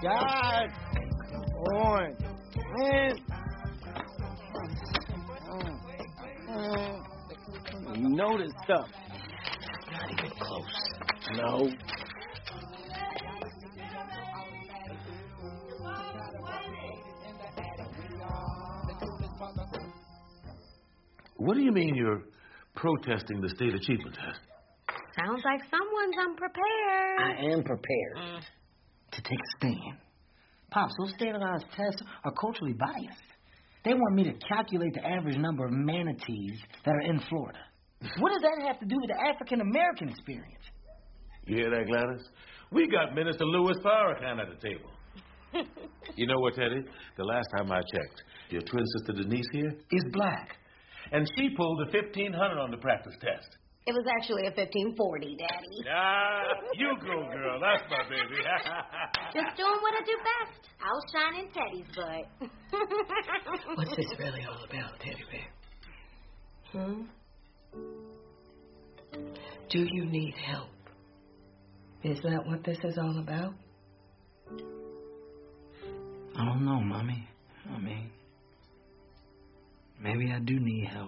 God. On. Man. You know this stuff. Not even close. No. What do you mean you're protesting the state achievement test? Sounds like someone's unprepared. I am prepared to take a stand. Pops, those standardized tests are culturally biased. They want me to calculate the average number of manatees that are in Florida. What does that have to do with the African-American experience? You hear that, Gladys? We got Minister Louis Farrakhan at the table. You know what, Teddy? The last time I checked, your twin sister Denise here Is black. and she pulled a 1500 on the practice test. It was actually a 1540, Daddy. Ah, you go, girl. That's my baby. Just doing what I do best. Outshining Teddy's butt. What's this really all about, Teddy Bear? Do you need help? Is that what this is all about? I don't know, Mommy. I mean, maybe I do need help.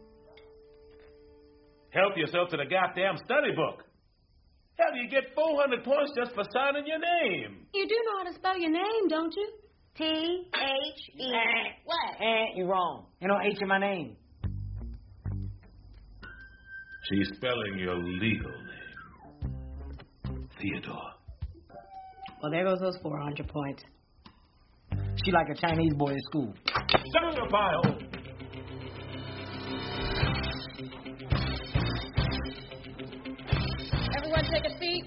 Help yourself to the goddamn study book. Hell, you get 400 points just for signing your name. You do know how to spell your name, don't you? T-H-E. What? You wrong. Ain't no H in my name. She's spelling your legal name. Theodore. Well, there goes those 400 points. She like a Chinese boy at school. Shut your pile. Everyone take a seat.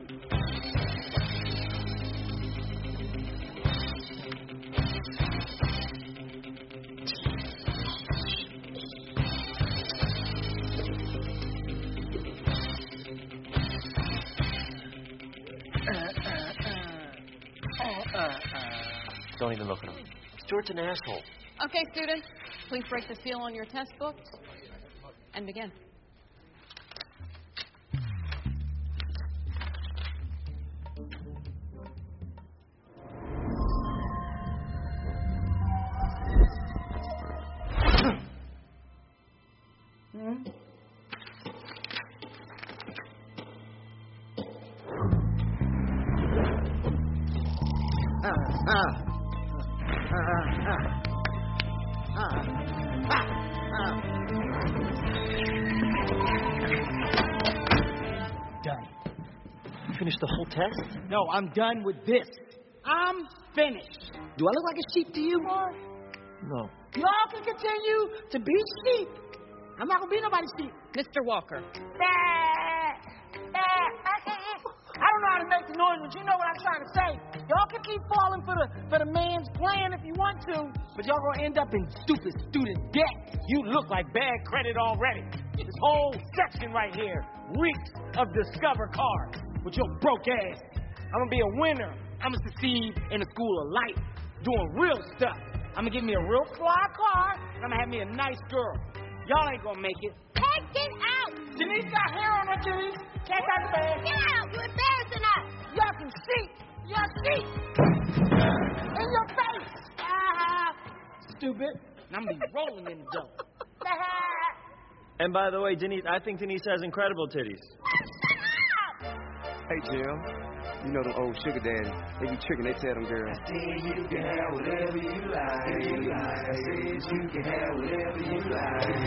Don't even look at him. Stuart's an asshole. Okay, students, please break the seal on your test books and begin. Done. You finished the whole test? No, I'm done with this. I'm finished. Do I look like a sheep to you, boy? No. Y'all can continue to be sheep. I'm not gonna be nobody's sheep. Mr. Walker. I don't know how to make the noise, but you know what I'm trying to say. Y'all can keep falling for the man's plan if you want to, but y'all gonna end up in stupid student debt. You look like bad credit already. This whole section right here reeks of Discover cars with your broke ass. I'm gonna be a winner. I'm gonna succeed in the school of life, doing real stuff. I'm gonna get me a real fly car, and I'm gonna have me a nice girl. Y'all ain't gonna make it. Hey, get out! Denise got hair on her titties. Can't out the bag. Get out! You're embarrassing us! Y'all can see. Y'all see. In your face. Stupid. And I'm gonna be rolling in the dough. And by the way, Denise, I think Denise has incredible titties. Hey, Jim. You know them old sugar daddies. They be tricking, they tell them girls. I said you can have whatever you like. I said you can have whatever you like.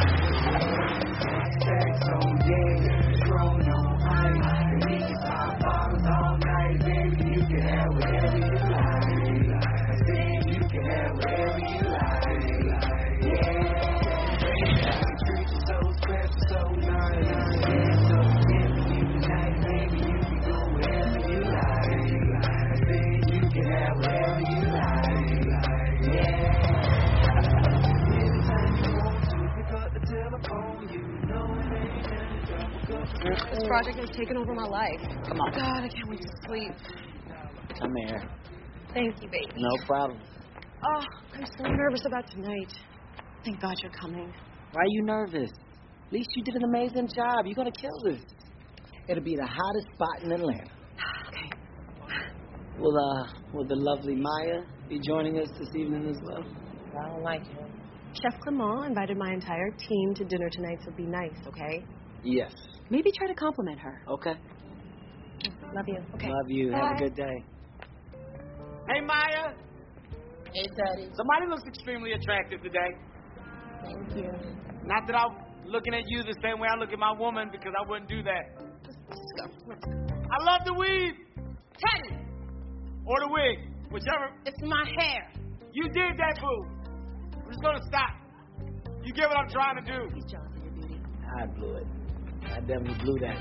Stacks on deck, throwing on ice. And we can pop bottles all night, baby. You can have whatever you like. I said you can have whatever you like. Yeah. I treat you so special, so nice. So if you like, baby, you can go wherever you like. I said you can have whatever you like. Yeah. Anytime you want to pick up the telephone, you know it ain't any trouble. This project has taken over my life. Come on. God, I can't wait to sleep. Come here. Thank you, baby. No problem. Oh, I'm so nervous about tonight. Thank God you're coming. Why are you nervous? At least you did an amazing job. You're gonna kill this. It'll be the hottest spot in Atlanta. Okay. Will the lovely Maya be joining us this evening as well? I don't like him. Chef Clement invited my entire team to dinner tonight, so be nice, okay? Yes. Maybe try to compliment her. Okay. Love you. Okay. Love you. Bye. Have a good day. Hey, Maya. Hey, Teddy. Somebody looks extremely attractive today. Thank you. Not that I'm looking at you the same way I look at my woman, because I wouldn't do that. Let's go. I love the weave. Teddy, Or the wig. Whichever. it's my hair. You did that, boo. I'm just going to stop. You get what I'm trying to do. He's jealous of your beauty. I blew it. I definitely blew that.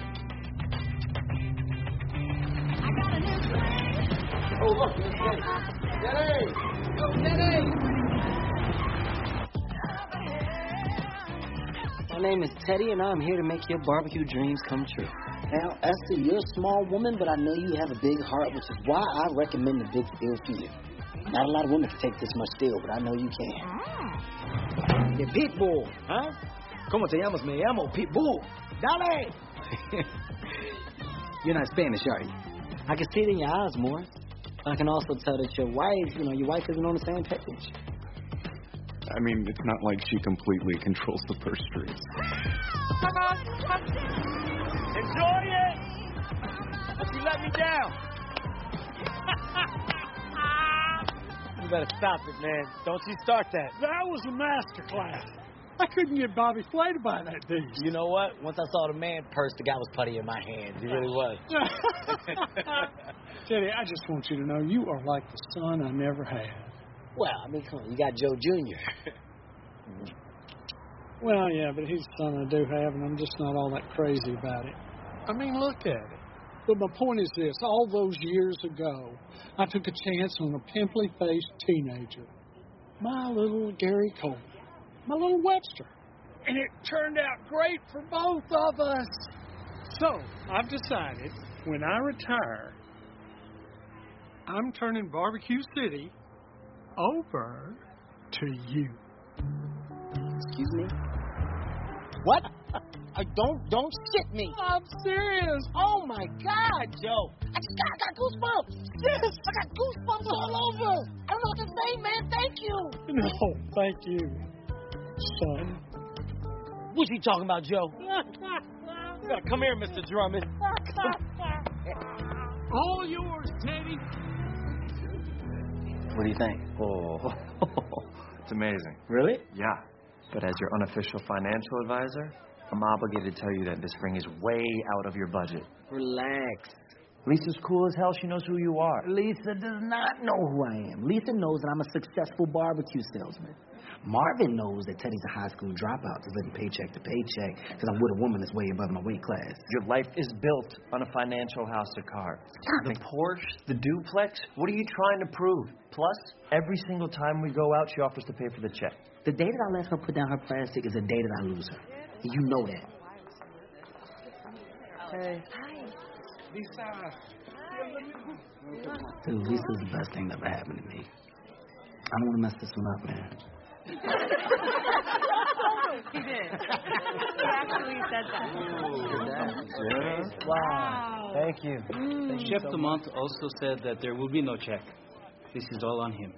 Oh, look. Teddy. Go, Teddy. My name is Teddy, and I'm here to make your barbecue dreams come true. Now, Esther, you're a small woman, but I know you have a big heart, which is why I recommend the Big Steel for you. Not a lot of women can take this much steel, but I know you can. The Pitbull, huh? ¿Cómo te llamas? Me llamo Pitbull. Dale! You're not Spanish, are you? I can see it in your eyes, Morris. I can also tell that your wife isn't on the same page. I mean, it's not like she completely controls the purse strings. Enjoy it! But you let me down. You better stop it, man. Don't you start that. That was a master class. I couldn't get Bobby Flay to buy that beast. You know what? Once I saw the man purse, the guy was putty in my hand. He really was. Teddy, I just want you to know you are like the son I never had. Well, I mean, come on. You got Joe Jr. Well, yeah, but he's the son I do have, and I'm just not all that crazy about it. I mean, look at it. But my point is this. All those years ago, I took a chance on a pimply-faced teenager. My little Gary Cole. My little Webster. And it turned out great for both of us. So, I've decided, when I retire, I'm turning Barbecue City over to you. Excuse me? What? Don't shit me. I'm serious. Oh, my God, Joe. I got goosebumps. Yes. I got goosebumps all over. I don't know what to say, man. Thank you. No, thank you, son. What you talking about, Joe? Come here, Mr. Drummond. All yours, Teddy. What do you think? Oh, it's amazing. Really? Yeah. But as your unofficial financial advisor, I'm obligated to tell you that this ring is way out of your budget. Relax. Lisa's cool as hell. She knows who you are. Lisa does not know who I am. Lisa knows that I'm a successful barbecue salesman. Marvin knows that Teddy's a high school dropout, just living paycheck to paycheck, because I'm with a woman that's way above my weight class. Your life is built on a financial house of cards. The Porsche, the duplex, what are you trying to prove? Plus, every single time we go out, she offers to pay for the check. The day that I let her put down her plastic is the day that I lose her. And you know that. Hey. Lisa. Dude, Lisa's the best thing that ever happened to me. I don't want to mess this one up, man. He did. He actually said that. Wow. Thank you. Chef Dumont also said that there will be no check. This is all on him.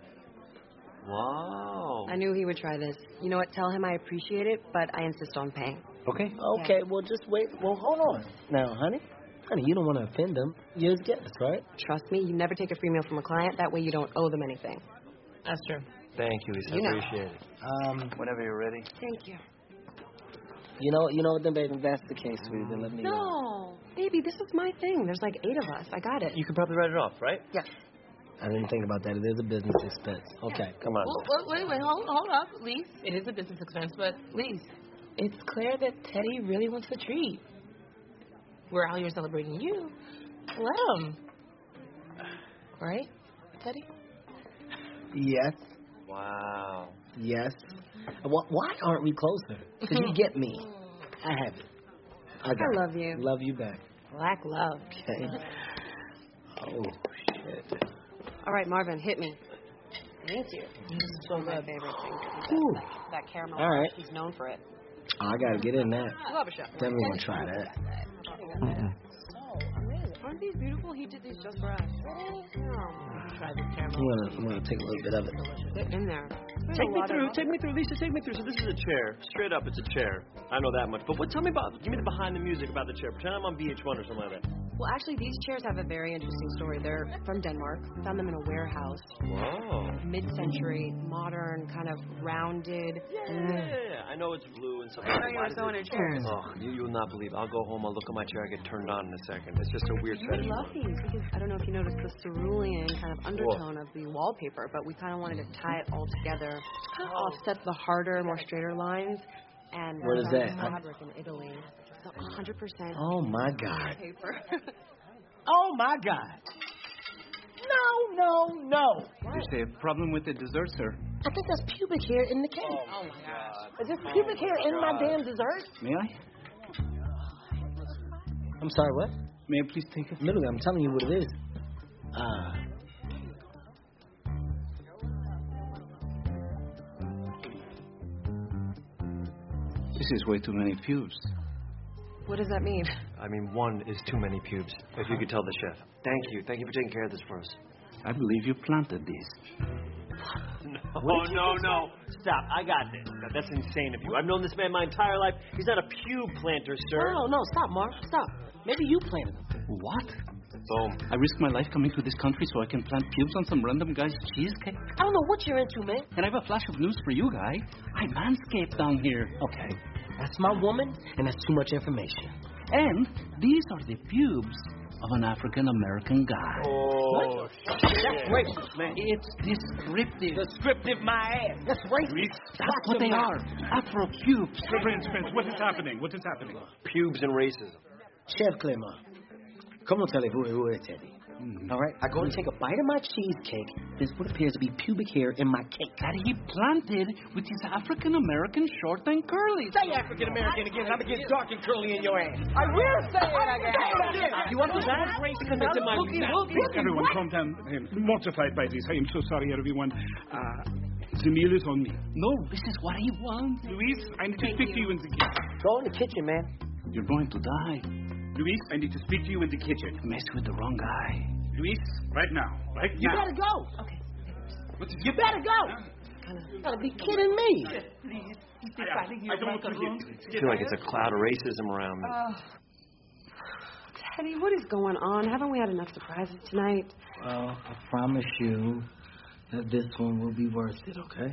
Wow. I knew he would try this. You know what? Tell him I appreciate it, but I insist on paying. Okay. Okay, well, just wait. Well, hold on. Now, honey, you don't want to offend them. You're his guest, right? Trust me, you never take a free meal from a client. That way you don't owe them anything. That's true. Thank you, Lisa. You know. Appreciate it. Whenever you're ready. Thank you. You know what, then, baby, if that's the case, sweetie, then let me No. Baby, this is my thing. There's like 8 of us. I got it. You can probably write it off, right? Yes. I didn't think about that. It is a business expense. Okay, come on. Well, wait, hold up, Lise. It is a business expense, but Lise, it's clear that Teddy really wants the treat. We're out here celebrating you. Let him. Right, Teddy? Yes. Wow. Yes. Why aren't we closer? Because you get me. I have it. I love you. Love you back. Black love. Okay. Oh, shit. All right, Marvin, hit me. Thank you. This is so my favorite thing. That caramel. All right. He's known for it. I got to get in that. Love a shot. Definitely want to try that. Aren't these beautiful? He did these just for us. Try this caramel. I'm gonna take a little bit of it. Get in there. Take me through, Lisa, take me through. So this is a chair. Straight up, it's a chair. I know that much. But give me the behind the music about the chair. Pretend I'm on VH1 or something like that. Well, actually, these chairs have a very interesting story. They're from Denmark. Found them in a warehouse. Whoa. Mid-century, modern, kind of rounded. Yeah. I know it's blue and stuff. I know you were so into chairs. Oh, you will not believe. I'll go home, I'll look at my chair, I get turned on in a second. It's just a weird You would fetish. love these because I don't know if you noticed the cerulean kind of undertone of the wallpaper, but we kind of wanted to tie it all together, kind of offset the harder, more straighter lines. And What is that? fabric in Italy. So 100%. Oh my God. Paper. Oh, my God. No. Is there a problem with the dessert, sir? I think there's pubic hair in the cake. Oh, my God. Is there pubic hair in my damn dessert? May I? I'm sorry, what? May I please take it? Literally, I'm telling you what it is. This is way too many pubes. What does that mean? I mean, one is too many pubes, if you could tell the chef. Thank you for taking care of this for us. I believe you planted these. No. Stop. I got this. That's insane of you. I've known this man my entire life. He's not a pube planter, sir. No, stop, Mark. Stop. Maybe you planted them. What? Boom. I risk my life coming to this country so I can plant pubes on some random guy's cheesecake? I don't know what you're into, man. And I have a flash of news for you, guy. I manscaped down here. Okay. That's my woman, and that's too much information. And these are the pubes of an African-American guy. Oh, That's racist, man. It's descriptive. Descriptive my ass. That's racist. That's what they are. Afro pubes. Prince, what is happening? What is happening? Pubes and racism. Chef Clément, comment allez-vous, Teddy? All right, I go and take a bite of my cheesecake. There's what appears to be pubic hair in my cake. That he planted with his African-American short and curly. Say African-American again, I'm going to get dark and curly in your ass. I will say it again. You want to that? Because it's in my mouth. Everyone, calm down. I am mortified by this. I am so sorry, everyone. The meal is on me. No, this is what he wants. Luis, I need to speak to you in the kitchen. Go in the kitchen, man. You're going to die. Luis, I need to speak to you in the kitchen. Mess with the wrong guy. Luis, right now. You better go. Okay. You better go. You gotta be kidding me. I don't want to hear I feel like it's a cloud of racism around me. Teddy, what is going on? Haven't we had enough surprises tonight? Well, I promise you that this one will be worth it, okay?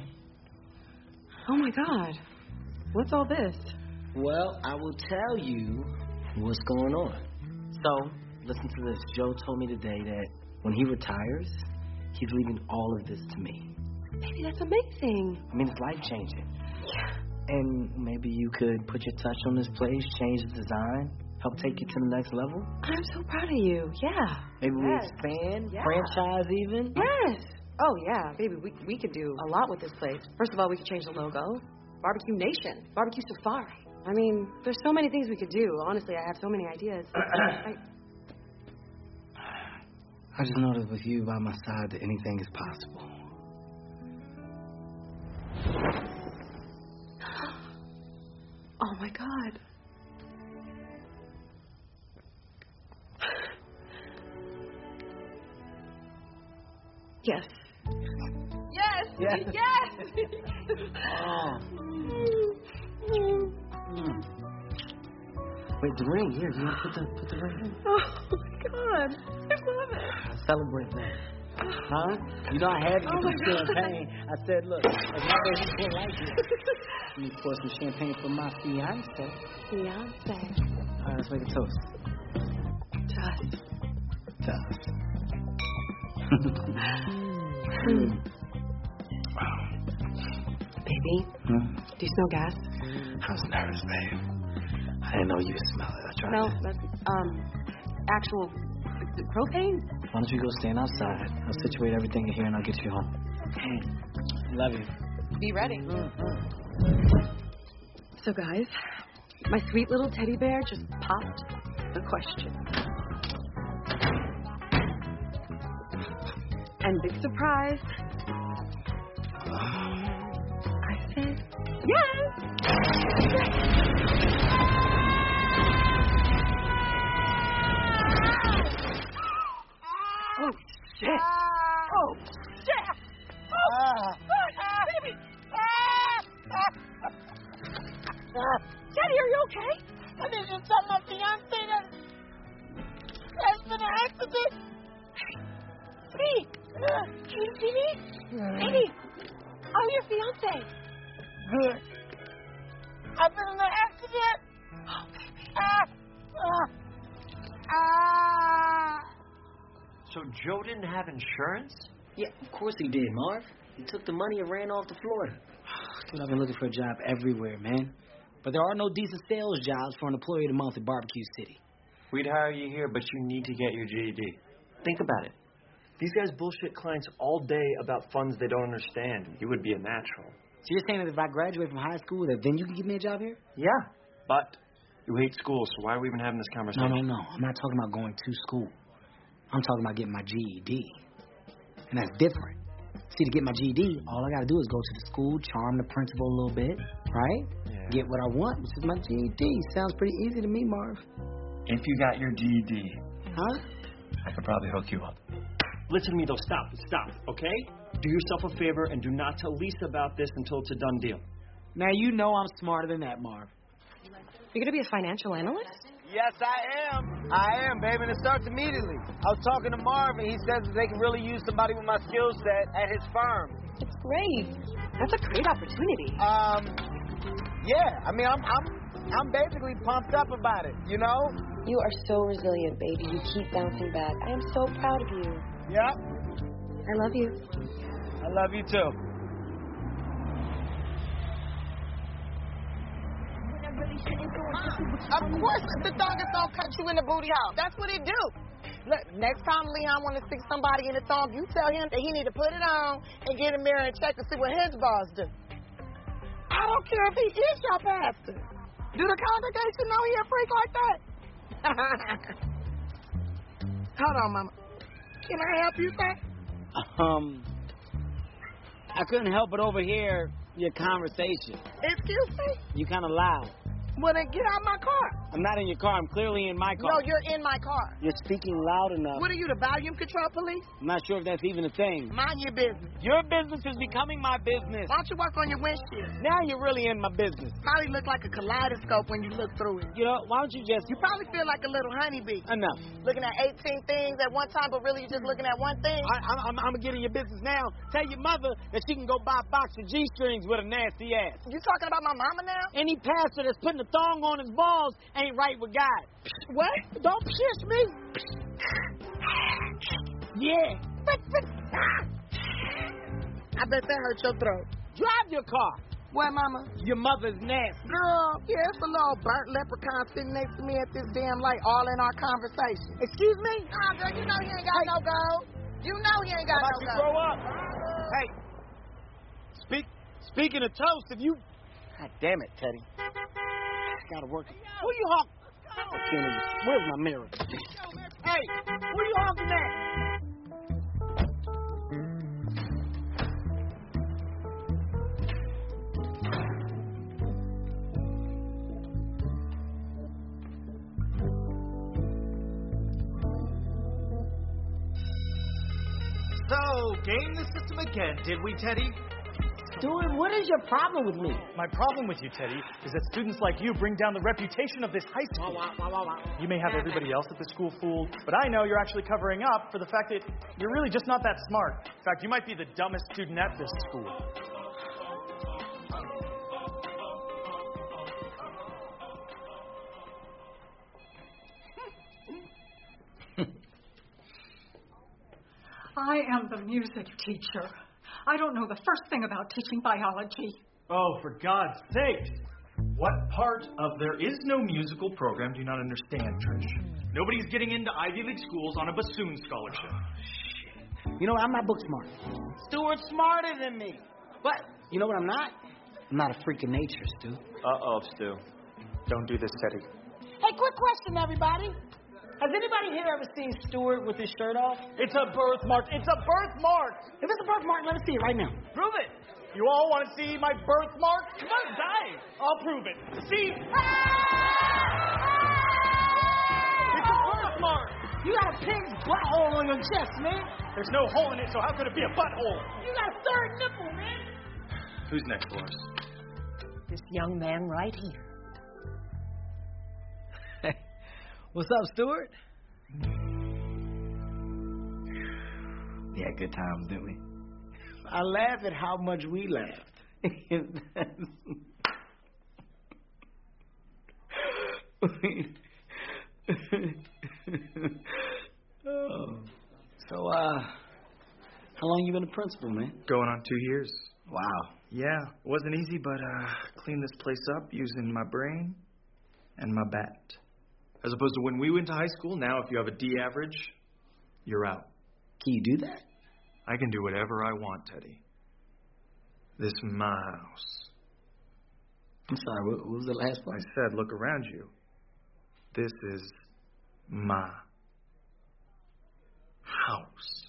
Oh, my God. What's all this? Well, I will tell you what's going on. So, listen to this. Joe told me today that when he retires, he's leaving all of this to me. Baby, that's amazing. I mean, it's life-changing. Yeah. And maybe you could put your touch on this place, change the design, help take it to the next level. I'm so proud of you. Yeah. Maybe we expand, franchise even. Yes. Oh, yeah. Baby, we could do a lot with this place. First of all, we could change the logo. Barbecue Nation. Barbecue Safari. I mean, there's so many things we could do. Honestly, I have so many ideas. I just know that with you by my side that anything is possible. Oh, my God. Yes. Yes. Oh. Wait, the ring. Here, you want to put the ring in? Oh, my God. I love it. Celebrate that. Huh? You know, I had to get some champagne. I said, look, as long as you can like it, let me pour some champagne for my fiance. Fiance. All right, let's make a toast. To us. Baby, do you smell gas? I was nervous, babe. I didn't know you could smell it. I tried. No, that's actual propane. Why don't you go stand outside? I'll situate everything in here and I'll get you home. Love you. Be ready. So, guys, my sweet little teddy bear just popped the question. And big surprise, I said yes! your fiance? Good. I've been in an accident. Oh, baby. So Joe didn't have insurance? Yeah, of course he did, Marv. He took the money and ran off to Florida. Dude, I've been looking for a job everywhere, man. But there are no decent sales jobs for an employee of the month at Barbecue City. We'd hire you here, but you need to get your GED. Think about it. These guys bullshit clients all day about funds they don't understand. You would be a natural. So you're saying that if I graduate from high school, that then you can give me a job here? Yeah, but you hate school, so why are we even having this conversation? No. I'm not talking about going to school. I'm talking about getting my GED. And that's different. See, to get my GED, all I got to do is go to the school, charm the principal a little bit, right? Yeah. Get what I want, which is my GED. Sounds pretty easy to me, Marv. If you got your GED, huh? I could probably hook you up. Listen to me, though. Stop, okay? Do yourself a favor and do not tell Lisa about this until it's a done deal. Now, you know I'm smarter than that, Marv. You're going to be a financial analyst? Yes, I am, baby, and it starts immediately. I was talking to Marv, and he says that they can really use somebody with my skill set at his firm. It's great. That's a great opportunity. Yeah. I mean, I'm basically pumped up about it, you know? You are so resilient, baby. You keep bouncing back. I am so proud of you. Yep. I love you. I love you, too. Of course, the dog is gonna cut you in the booty hole. That's what he do. Look, next time Leon want to stick somebody in the thong, you tell him that he need to put it on and get a mirror and check to see what his boss do. I don't care if he is your pastor. Do the congregation know he a freak like that? Hold on, Mama. Can I help you, sir? I couldn't help but overhear your conversation. Excuse me? You kind of loud. Well, then get out of my car. I'm not in your car. I'm clearly in my car. No, you're in my car. You're speaking loud enough. What are you, the volume control police? I'm not sure if that's even a thing. Mind your business. Your business is becoming my business. Why don't you work on your windshield? Now you're really in my business. Probably look like a kaleidoscope when you look through it. You know, why don't you just... You probably feel like a little honeybee. Enough. Looking at 18 things at one time, but really you're just looking at one thing. I'm going to get in your business now. Tell your mother that she can go buy a box of G-strings with a nasty ass. You talking about my mama now? Any pastor that's putting a thong on his balls ain't right with God. What? Don't kiss me. Yeah. I bet that hurt your throat. Drive your car. What, Mama? Your mother's nasty. Girl, yeah, it's a little burnt leprechaun sitting next to me at this damn light, all in our conversation. Excuse me? Nah, girl, you know he ain't got no gold. You know he ain't got no gold. Grow up. Hey, speaking of toast, if you... God damn it, Teddy. Gotta work. Who you honking? Where's my mirror? Hey, who you honking at? So, game the system again, did we, Teddy? Stuart, what is your problem with me? My problem with you, Teddy, is that students like you bring down the reputation of this high school. You may have everybody else at the school fooled, but I know you're actually covering up for the fact that you're really just not that smart. In fact, you might be the dumbest student at this school. I am the music teacher. I don't know the first thing about teaching biology. Oh, for God's sake! What part of there is no musical program do you not understand, Trish? Nobody's getting into Ivy League schools on a bassoon scholarship. Shit. You know what? I'm not book smart. Stuart's smarter than me. But, you know what I'm not? I'm not a freak of nature, Stu. Uh-oh, Stu. Don't do this, Teddy. Hey, quick question, everybody. Has anybody here ever seen Stuart with his shirt off? It's a birthmark. It's a birthmark. If it's a birthmark, let us see it right now. Prove it. You all want to see my birthmark? Come on, die. I'll prove it. See? It's a birthmark. You got a pig's butthole on your chest, man. There's no hole in it, so how could it be a butthole? You got a third nipple, man. Who's next for us? This young man right here. What's up, Stuart? We had good times, didn't we? I laugh at how much we laughed. Oh. So, how long you been a principal, man? Going on 2 years. Wow. Yeah, it wasn't easy, but cleaned this place up using my brain and my bat. As opposed to when we went to high school, now if you have a D average, you're out. Can you do that? I can do whatever I want, Teddy. This is my house. I'm sorry, what was the last part? I said, look around you. This is my house.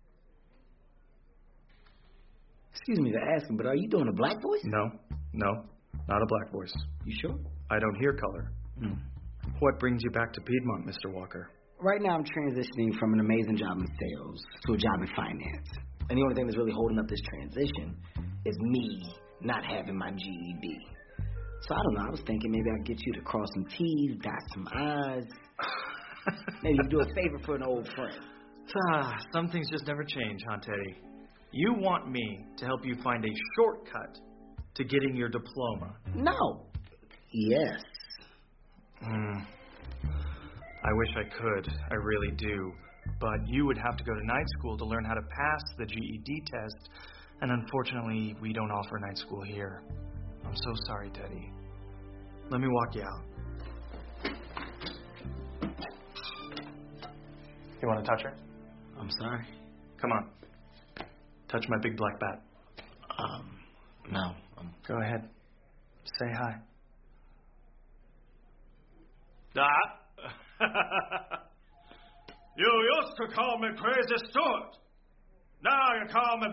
Excuse me for asking, but are you doing a black voice? No, not a black voice. You sure? I don't hear color. What brings you back to Piedmont, Mr. Walker? Right now I'm transitioning from an amazing job in sales to a job in finance. And the only thing that's really holding up this transition is me not having my GED. So I don't know, I was thinking maybe I'd get you to cross some T's, dot some I's. Maybe you do a favor for an old friend. Some things just never change, huh, Teddy? You want me to help you find a shortcut to getting your diploma? No. Yes. I wish I could. I really do. But you would have to go to night school to learn how to pass the GED test. And unfortunately, we don't offer night school here. I'm so sorry, Teddy. Let me walk you out. You want to touch her? I'm sorry. Come on. Touch my big black bat. No. Go ahead. Say hi. You used to call me Crazy Stuart. Now you call me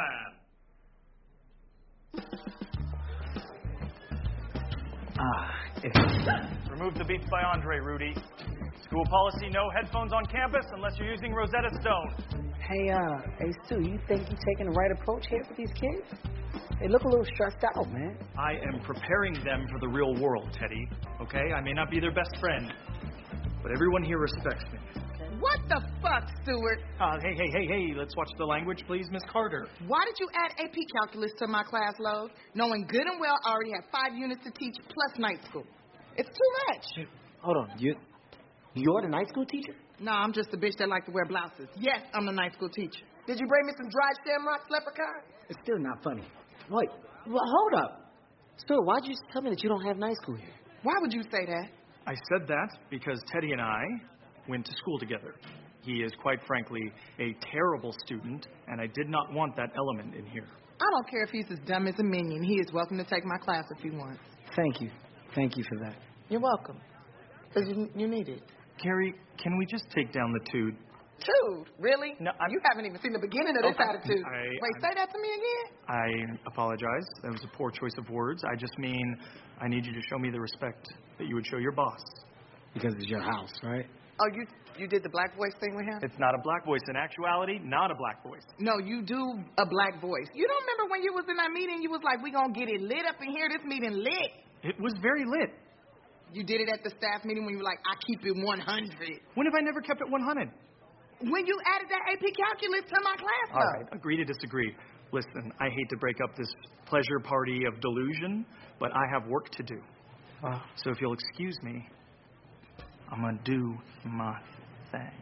Batman. Remove the Beats by Andre, Rudy. School policy, no headphones on campus unless you're using Rosetta Stone. Hey, Stu, you think you're taking the right approach here with these kids? They look a little stressed out, man. I am preparing them for the real world, Teddy. Okay? I may not be their best friend, but everyone here respects me. What the fuck, Stuart? Hey, let's watch the language, please, Miss Carter. Why did you add AP Calculus to my class load, knowing good and well I already have 5 units to teach plus night school? It's too much. Hold on, you're the night school teacher? No, I'm just a bitch that like to wear blouses. Yes, I'm the night school teacher. Did you bring me some dried shamrocks, leprechaun? It's still not funny. Wait, well, hold up. Stuart, why'd you tell me that you don't have night school here? Why would you say that? I said that because Teddy and I went to school together. He is, quite frankly, a terrible student, and I did not want that element in here. I don't care if he's as dumb as a minion. He is welcome to take my class if he wants. Thank you. Thank you for that. You're welcome. Because you need it. Carrie, can we just take down the tude? Tude? Really? No, you haven't even seen the beginning of this attitude. Wait, say that to me again? I apologize. That was a poor choice of words. I just mean I need you to show me the respect that you would show your boss. Because it's your house, right? Oh, you did the black voice thing with him? It's not a black voice. In actuality, not a black voice. No, you do a black voice. You don't remember when you was in that meeting, you was like, we gonna get it lit up in here, this meeting lit. It was very lit. You did it at the staff meeting when you were like, I keep it 100. When have I never kept it 100? When you added that AP Calculus to my class, All right, agree to disagree. Listen, I hate to break up this pleasure party of delusion, but I have work to do. So if you'll excuse me, I'm going to do my thing.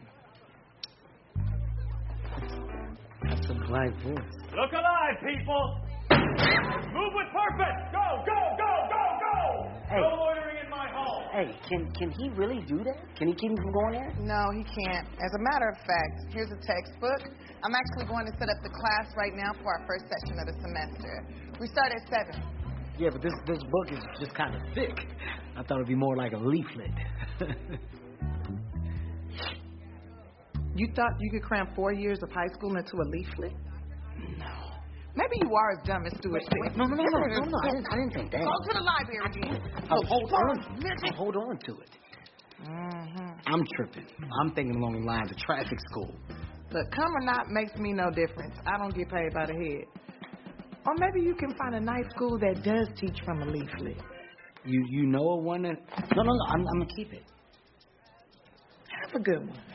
That's a black voice. Look alive, people. Move with purpose. Go, go, go, go, go. Hey. No loitering in my home. Hey, can he really do that? Can he keep me from going there? No, he can't. As a matter of fact, here's a textbook. I'm actually going to set up the class right now for our first session of the semester. We start at 7. Yeah, but this book is just kind of thick. I thought it'd be more like a leaflet. You thought you could cram 4 years of high school into a leaflet? No. Maybe you are as dumb as Stuart said. No. I didn't think that. Go to the library again. Hold on to it. I'm tripping. I'm thinking along the lines of traffic school. Look, come or not makes me no difference. I don't get paid by the head. Or maybe you can find a night school that does teach from a leaflet. You know of one that... No, I'm going to keep it. Have a good one.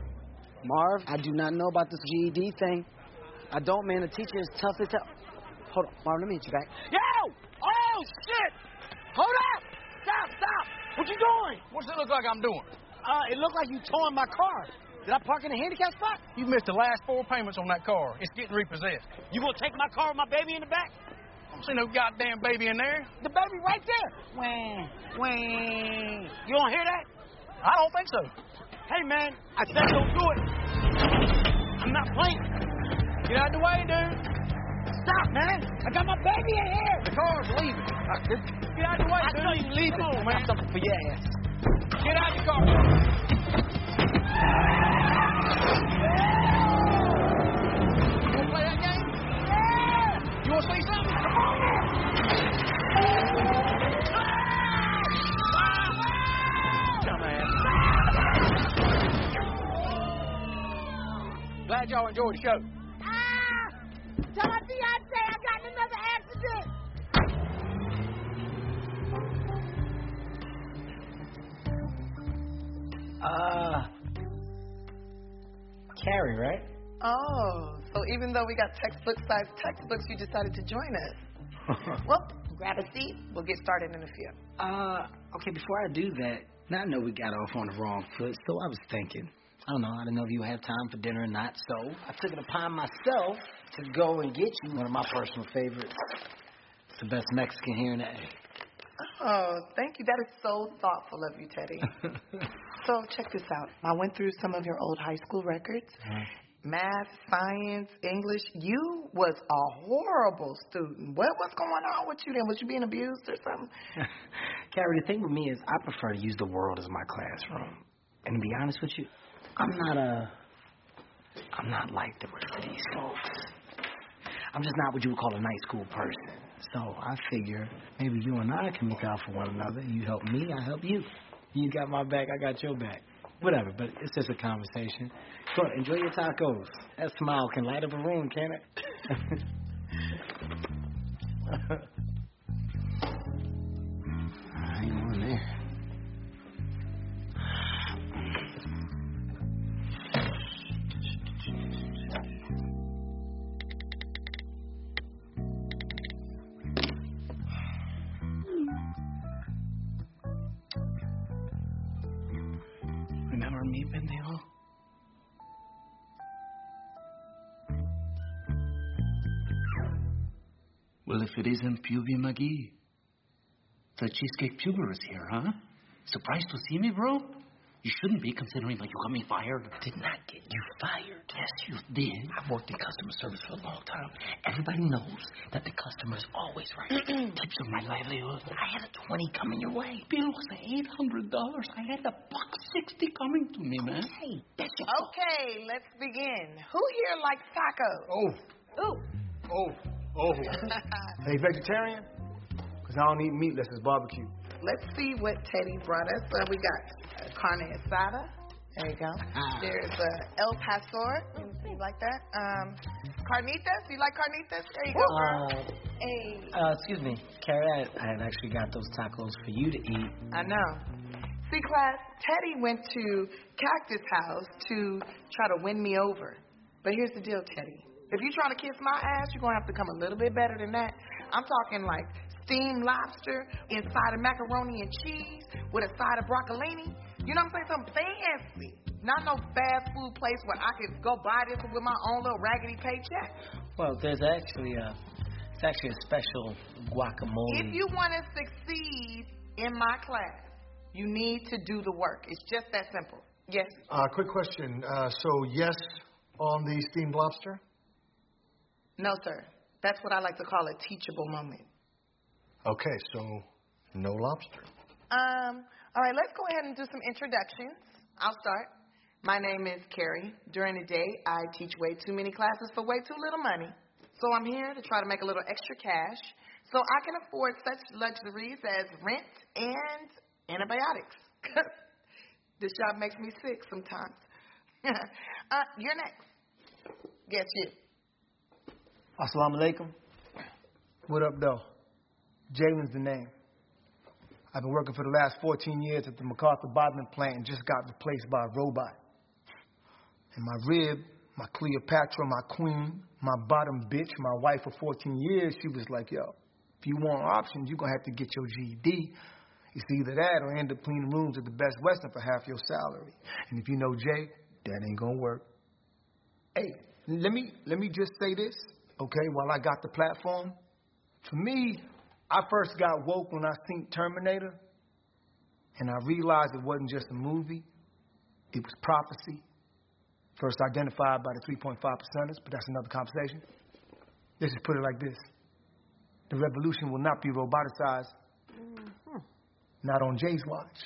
Marv, I do not know about this GED thing. I don't, man. The teacher is tough as hell. Hold on, Marvin, let me hit you back. Yo! Oh, shit! Hold up! Stop! What you doing? What's it look like I'm doing? It looked like you towing my car. Did I park in a handicap spot? You missed the last 4 payments on that car. It's getting repossessed. You gonna take my car with my baby in the back? I don't see no goddamn baby in there. The baby right there. Wang. You don't hear that? I don't think so. Hey, man, I said don't do it. I'm not playing. Get out the way, dude. Stop, man. I got my baby in here. The car's leaving. Get out the way, I dude. saw you leaving. Come on, I man. got something for your ass. Get out the car. You want to play that game? Yeah. You want to see something? Come on, man. Glad y'all enjoyed the show. Tell my fiance I got in another accident. Carrie, right? Oh, so even though we got textbook-sized textbooks, you decided to join us. Well, grab a seat. We'll get started in a few. Okay, before I do that, now I know we got off on the wrong foot, so I was thinking, I don't know if you have time for dinner or not, so I took it upon myself to go and get you one of my personal favorites. It's the best Mexican here in the A. Oh, thank you. That is so thoughtful of you, Teddy. So check this out. I went through some of your old high school records. Math, science, English. You was a horrible student. What's going on with you then? Was you being abused or something? Carrie, the thing with me is I prefer to use the world as my classroom. And to be honest with you, I'm not like the rest of these folks. I'm just not what you would call a nice school person. So I figure maybe you and I can look out for one another. You help me, I help you. You got my back, I got your back. Whatever, but it's just a conversation. Go on, enjoy your tacos. That smile can light up a room, can't it? I ain't on there. Remember me, pendejo? Well, if it isn't Puby McGee. The Cheesecake Puber is here, huh? Surprised to see me, bro? You shouldn't be, considering that you got me fired. Did not get you fired. Yes, you did. I've worked in customer service for a long time. Everybody knows that the customer is always right. Tips are my livelihood. I had a 20 coming your way. Bill was $800. I had a $160 coming to me, man. Hey, Okay, let's begin. Who here likes tacos? Oh. Hey, vegetarian? Because I don't eat meat unless it's barbecue. Let's see what Teddy brought us. We got carne asada. There you go. There's El Pastor. You like that? Carnitas. You like carnitas? There you go, girl. Hey. Excuse me, Carrie, I had actually got those tacos for you to eat. I know. See, class, Teddy went to Cactus House to try to win me over. But here's the deal, Teddy. If you're trying to kiss my ass, you're going to have to come a little bit better than that. I'm talking like steamed lobster inside of macaroni and cheese with a side of broccolini. You know what I'm saying? Something fancy. Not no fast food place where I could go buy this with my own little raggedy paycheck. Well, there's actually a special guacamole. If you want to succeed in my class, you need to do the work. It's just that simple. Yes? Quick question. So, yes on the steamed lobster? No, sir. That's what I like to call a teachable moment. Okay, so no lobster. All right, let's go ahead and do some introductions. I'll start. My name is Carrie. During the day, I teach way too many classes for way too little money. So I'm here to try to make a little extra cash so I can afford such luxuries as rent and antibiotics. This job makes me sick sometimes. You're next. Guess you. Assalamu alaikum. What up, though? Jalen's the name. I've been working for the last 14 years at the MacArthur Bodman plant and just got replaced by a robot. And my rib, my Cleopatra, my queen, my bottom bitch, my wife for 14 years, she was like, yo, if you want options, you're going to have to get your GED. It's either that or end up cleaning rooms at the Best Western for half your salary. And if you know Jay, that ain't going to work. Hey, let me just say this, okay, while I got the platform. For me, I first got woke when I seen Terminator, and I realized it wasn't just a movie, it was prophecy. First identified by the 3.5%ers, but that's another conversation. Let's just put it like this. The revolution will not be roboticized. Not on Jay's watch.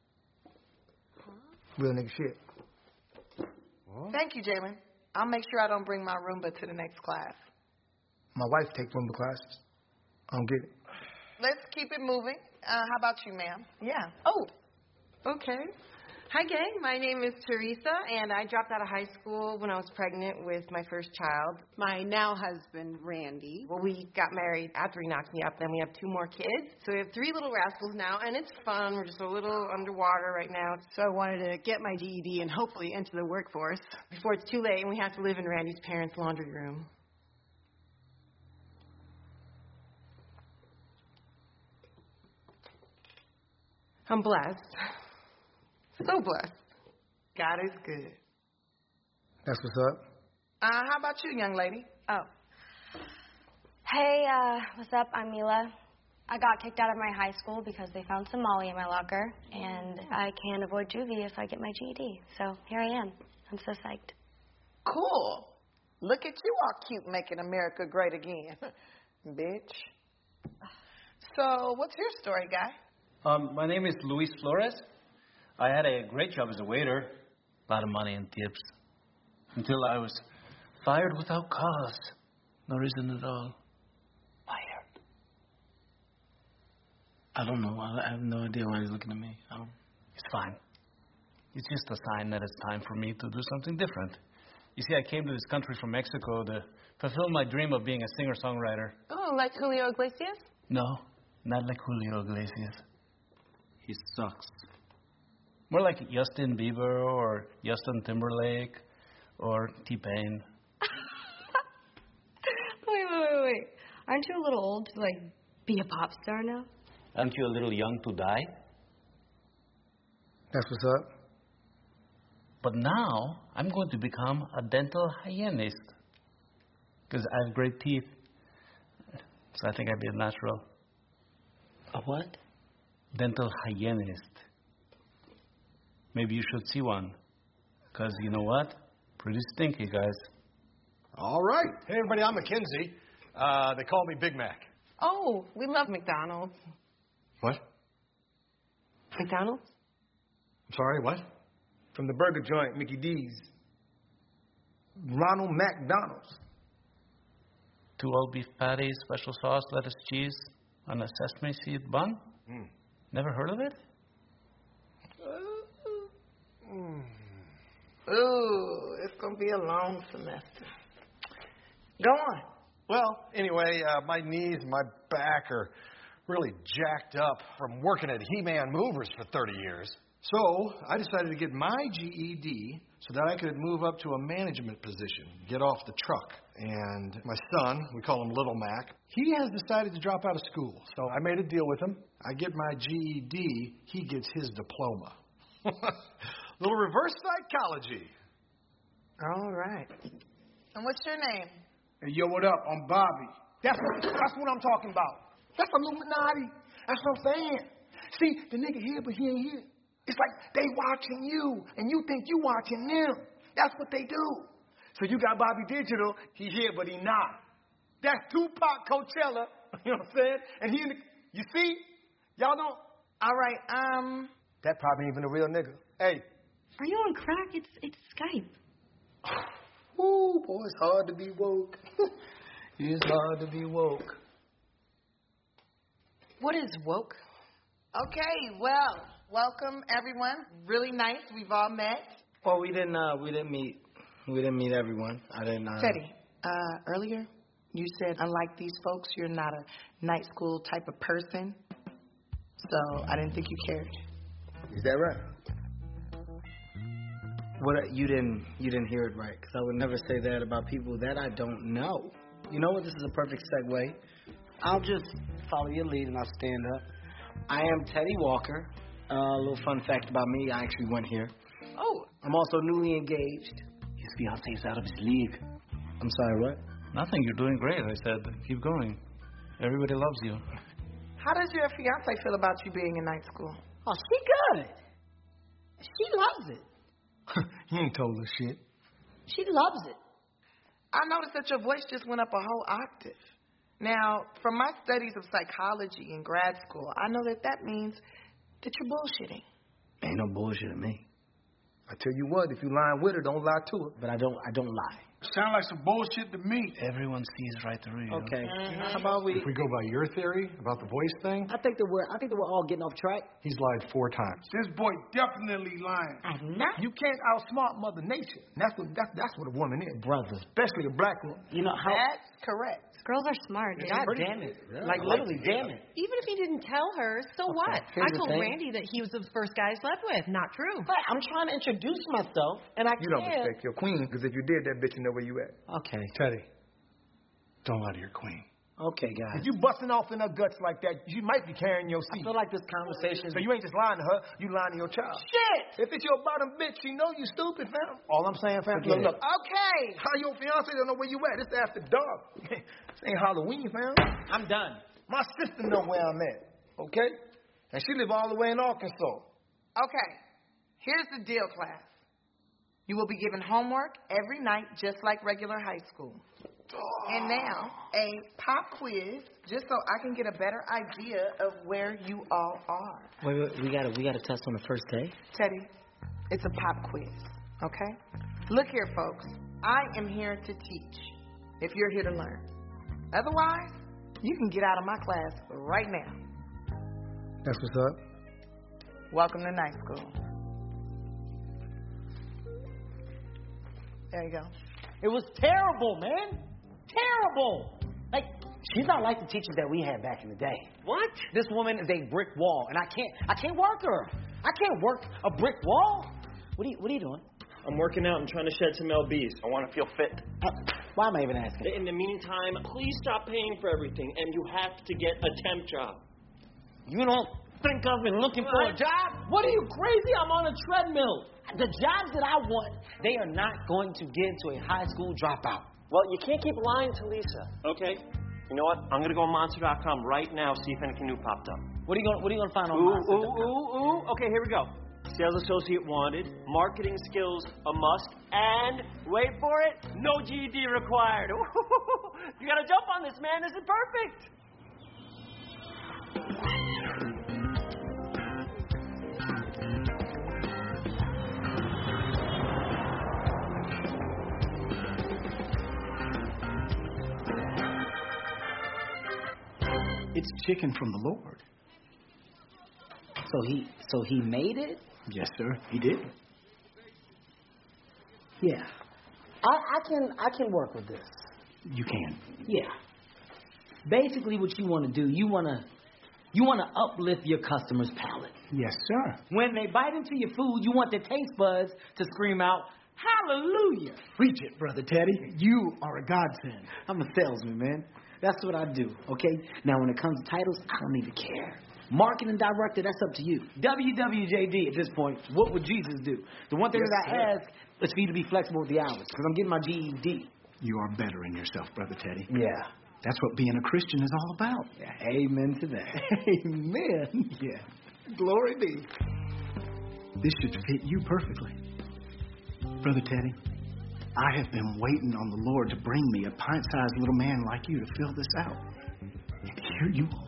Real nigga shit. Thank you, Jalen. I'll make sure I don't bring my Roomba to the next class. My wife takes Roomba classes. I don't get it. Let's keep it moving. How about you, ma'am? Yeah. Oh, okay. Hi, gang. My name is Teresa, and I dropped out of high school when I was pregnant with my first child. My now husband, Randy. Well, we got married after he knocked me up. Then we have 2 more kids. So we have 3 little rascals now, and it's fun. We're just a little underwater right now. So I wanted to get my GED and hopefully enter the workforce before it's too late and we have to live in Randy's parents' laundry room. I'm blessed. So blessed. God is good. That's what's up. How about you, young lady? Oh. Hey, what's up? I'm Mila. I got kicked out of my high school because they found some Molly in my locker, and I can't avoid juvie if I get my GED. So here I am. I'm so psyched. Cool. Look at you all cute making America great again. Bitch. So, what's your story, guy? My name is Luis Flores. I had a great job as a waiter. A lot of money and tips. Until I was fired without cause. No reason at all. Fired. I don't know. I have no idea why he's looking at me. It's fine. It's just a sign that it's time for me to do something different. You see, I came to this country from Mexico to fulfill my dream of being a singer-songwriter. Oh, like Julio Iglesias? No, not like Julio Iglesias. He sucks. More like Justin Bieber or Justin Timberlake or T-Pain. Wait. Aren't you a little old to, be a pop star now? Aren't you a little young to die? That's what's up. But now, I'm going to become a dental hygienist. Because I have great teeth. So I think I'd be a natural. A what? Dental hygienist. Maybe you should see one. Because you know what? Pretty stinky, guys. All right. Hey, everybody, I'm Mackenzie. They call me Big Mac. Oh, we love McDonald's. What? McDonald's? I'm sorry, what? From the burger joint, Mickey D's. Ronald McDonald's. 2 all-beef patties, special sauce, lettuce, cheese, on a sesame seed bun? Never heard of it? Ooh, it's going to be a long semester. Go on. Well, anyway, my knees and my back are really jacked up from working at He-Man Movers for 30 years. So I decided to get my GED so that I could move up to a management position, get off the truck. And my son, we call him Little Mac, he has decided to drop out of school. So I made a deal with him. I get my GED, he gets his diploma. Little reverse psychology. All right. And what's your name? Hey, yo, what up? I'm Bobby. That's what I'm talking about. That's Illuminati. That's what I'm saying. See, the nigga here, but he ain't here. It's like they watching you, and you think you watching them. That's what they do. So you got Bobby Digital. He here, but he not. That's Tupac Coachella. You know what I'm saying? And he in the... You see? Y'all don't... All right, That probably ain't even a real nigga. Hey. Are you on crack? It's Skype. Ooh, boy, it's hard to be woke. It's hard to be woke. What is woke? Okay, well, welcome everyone. Really nice. We've all met. Well, we didn't meet. We didn't meet everyone. I didn't. Teddy, earlier you said, unlike these folks, you're not a night school type of person. So I didn't think you cared. Is that right? What you didn't hear it right, because I would never say that about people that I don't know. You know what? This is a perfect segue. I'll just follow your lead and I'll stand up. I am Teddy Walker. A little fun fact about me: I actually went here. Oh. I'm also newly engaged. His fiance is out of his league. I'm sorry, what? Nothing. You're doing great. I said, keep going. Everybody loves you. How does your fiance feel about you being in night school? Oh, she good. She loves it. You ain't told her shit. She loves it. I noticed that your voice just went up a whole octave. Now, from my studies of psychology in grad school, I know that means that you're bullshitting. Ain't no bullshit in me. I tell you what, if you lying with her, don't lie to her. But I don't lie. Sound like some bullshit to me. Everyone sees right through you. Okay. How about we? If we go by your theory about the voice thing, I think that we're all getting off track. he's lied 4 times. This boy definitely lying. I'm not. You can't outsmart Mother Nature. That's what a woman is. Brother. Especially a black woman. You know how? That's correct. Girls are smart, dude. God damn it. Like, literally, damn it. Even if he didn't tell her, so what? here's I the told thing. Randy that he was the first guy I slept with. Not true. But I'm trying to introduce myself, and I You don't can't. respect your queen, because if you did, that bitch would know where you at. Okay. Teddy, don't lie to your queen. Okay, guys. If you busting off in her guts like that, you might be carrying your I seed. feel like this conversation. So you ain't just lying to her, you lying to your child. Shit! If it's your bottom bitch, she know you stupid, fam. All I'm saying, fam, Forget look, it. Okay. how your fiance don't know where you at? It's after dark. This ain't Halloween, fam. I'm done. My sister know where I'm at, okay? And she live all the way in Arkansas. Okay. Here's the deal, class. You will be given homework every night, just like regular high school. And now, a pop quiz, just so I can get a better idea of where you all are. Wait, we got a test on the first day? Teddy, it's a pop quiz, okay? Look here, folks. I am here to teach, if you're here to learn. Otherwise, you can get out of my class right now. That's what's up. Welcome to night school. There you go. It was terrible, man. Terrible. Like, she's not like the teachers that we had back in the day. What? This woman is a brick wall, and I can't work her. I can't work a brick wall. What are you doing? I'm working out and trying to shed some lbs. I want to feel fit. Why am I even asking? In the meantime, please stop paying for everything, and you have to get a temp job. You don't think I've been looking for a job? What are you, crazy? I'm on a treadmill. The jobs that I want, they are not going to give to a high school dropout. Well, you can't keep lying to Lisa. Okay. You know what? I'm going to go on Monster.com right now, see if anything new popped up. What are you going to find on Monster.com? Okay, here we go. Sales associate wanted, marketing skills a must, and, wait for it, no GED required. You got to jump on this, man. This is perfect. It's chicken from the Lord. So he made it? Yes, sir. He did. Yeah. I can work with this. You can. Yeah. Basically what you want to do, you want to uplift your customer's palate. Yes, sir. When they bite into your food, you want their taste buds to scream out, hallelujah. Preach it, Brother Teddy. You are a godsend. I'm a salesman, man. That's what I do, okay? Now, when it comes to titles, I don't even care. Marketing director, that's up to you. WWJD at this point, what would Jesus do? The one thing that I ask is for you to be flexible with the hours, because I'm getting my GED. You are bettering yourself, Brother Teddy. Yeah. That's what being a Christian is all about. Yeah, amen to that. Amen. Yeah. Glory be. This should fit you perfectly. Brother Teddy, I have been waiting on the Lord to bring me a pint-sized little man like you to fill this out. And here you are.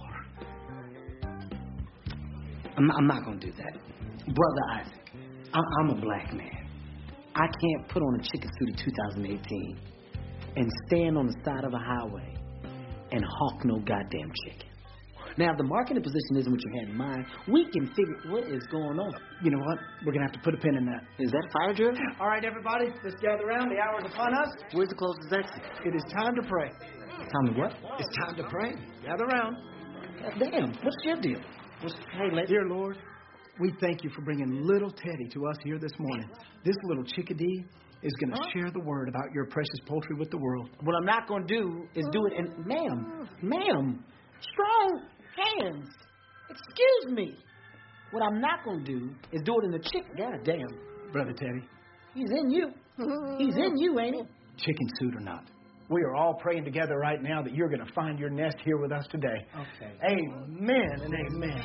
I'm not going to do that. Brother Isaac, I'm a black man. I can't put on a chicken suit in 2018 and stand on the side of a highway and hawk no goddamn chicken. Now, if the marketing position isn't what you had in mind, we can figure what is going on. You know what? We're going to have to put a pin in that. Is that a fire drill? All right, everybody, let's gather around. The hour is upon us. Where's the closest exit? It is time to pray. Time to what? It's time to pray. Gather around. Damn, what's your deal? Hey, Dear Lord, we thank you for bringing little Teddy to us here this morning. This little chickadee is going to share the word about your precious poultry with the world. What I'm not going to do is do it in... Ma'am, strong hands. Excuse me. What I'm not going to do is do it in the chicken... God damn. Brother Teddy. He's in you. He's in you, ain't he? Chicken suit or not, we are all praying together right now that you're going to find your nest here with us today. Okay. Amen and amen.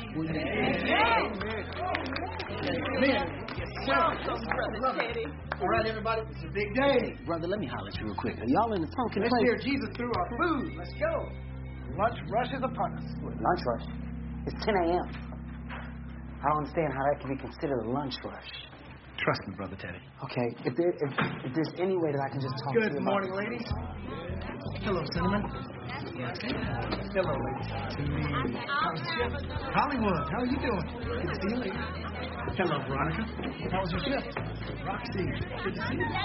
Amen. Welcome, Brother Teddy. All right, everybody, it's a big day. Brother, let me holler at you real quick. Are y'all in the funky Let's place? hear Jesus through our food. Let's go. Lunch rush is upon us. Lunch rush? It's 10 a.m. I don't understand how that can be considered a lunch rush. Trust me, Brother Teddy. Okay, if there's any way that I can just talk to you Good about... morning, ladies. Hello, Cinnamon. Hello, ladies. Hollywood, how are you doing? Good to see you, ladies. Hello, Veronica. How was your shift? Roxy, good to see you.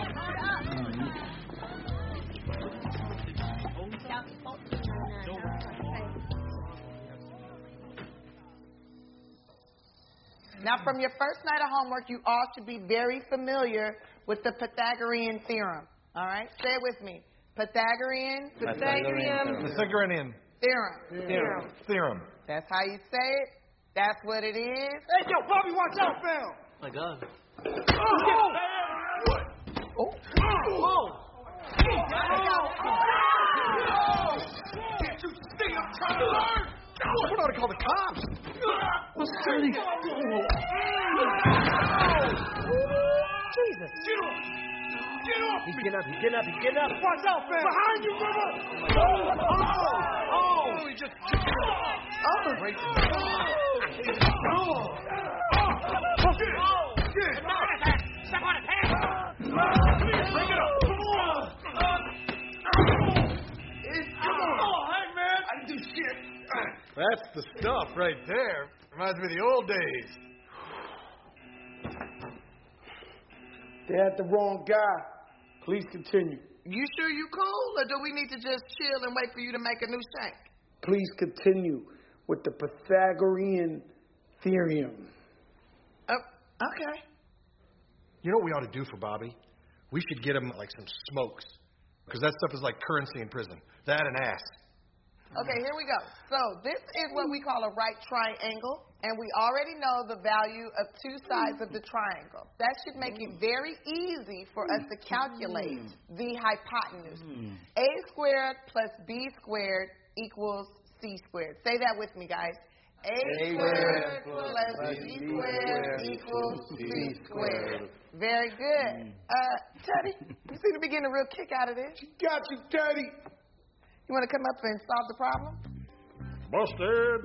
Now, from your first night of homework, you all should be very familiar with the Pythagorean theorem. All right? Say it with me. Pythagorean Theorem. That's how you say it. That's what it is. Hey, yo, Bobby, watch out, fam! My God. Can't you see I'm trying to learn? We're not to call the cops. What's Teddy? Jesus. Get off! He's getting up. Watch out, fam! Behind you, brother! Oh! He just kicked it. Step on his hand! Bring it up! Come on! Hey, man! I didn't do shit. That's the stuff right there. Reminds me of the old days. They had the wrong guy. Please continue. You sure you cool, or do we need to just chill and wait for you to make a new shank? Please continue with the Pythagorean theorem. Oh, okay. You know what we ought to do for Bobby? We should get him like some smokes. Because that stuff is like currency in prison. That and ass. Okay, here we go. So this is what we call a right triangle, and we already know the value of two sides of the triangle. That should make it very easy for us to calculate the hypotenuse. A squared plus B squared equals C squared. Say that with me, guys. A squared plus B squared equals C squared. Very good. Teddy, you seem to be getting a real kick out of this. Got you, Teddy. You want to come up and solve the problem? Busted.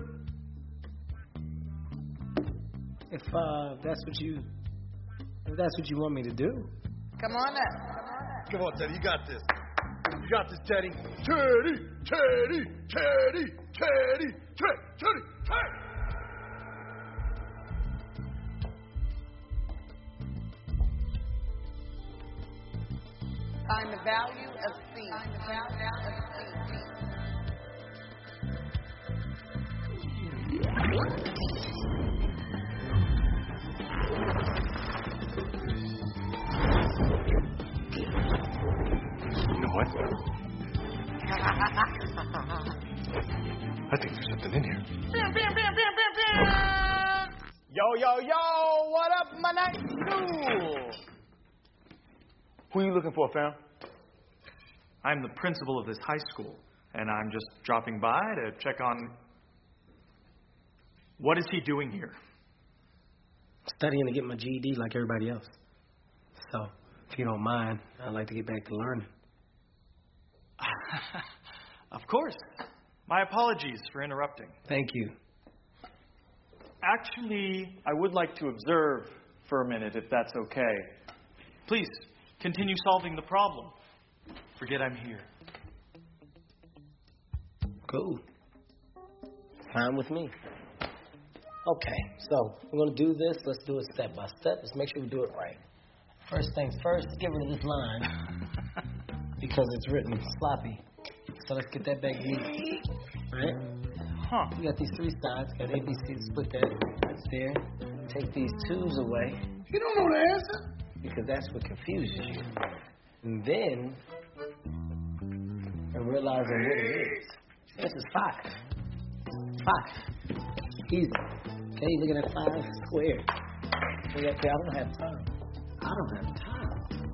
If that's what you want me to do. Come on up. Come on, Teddy. You got this. You got this, Teddy. Teddy. Find the value of C. You know what? I think there's something in here. Yo, what up, my nice school? Who are you looking for, fam? I'm the principal of this high school, and I'm just dropping by to check on... What is he doing here? Studying to get my GED like everybody else. So, if you don't mind, I'd like to get back to learning. Of course. My apologies for interrupting. Thank you. Actually, I would like to observe for a minute, if that's okay. Please, continue solving the problem. Forget I'm here. Cool. Fine with me. Okay, so we're going to do this. Let's do it step by step. Let's make sure we do it right. First things first, get rid of this line because it's written sloppy. So let's get that back neat. Right? Huh. We got these three sides. Got A, B, C to split that. That's there. take these twos away. You don't know the answer. Because that's what confuses you. And then, and realizing what it is. This is 5. 5. Easy. Okay, looking at 5 squared. So you have to say, I don't have time. I don't have time.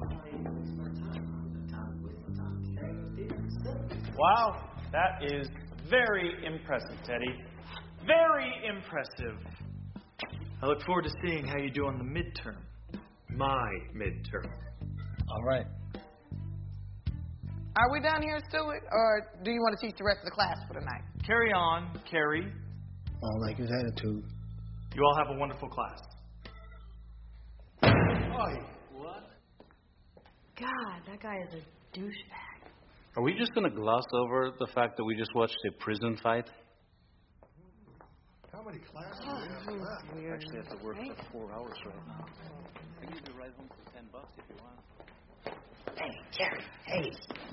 Wow, that is very impressive, Teddy. Very impressive. I look forward to seeing how you do on the midterm. My midterm. All right. Are we done here, Stuart? Or do you want to teach the rest of the class for the night? Carry on, Carrie. I don't like his attitude. You all have a wonderful class. What? God, that guy is a douchebag. Are we just going to gloss over the fact that we just watched a prison fight? How many classes do we have for that? We actually have to work for 4 hours right now. I can give you a ride home for $10 if you want. Hey, Jerry. Hey.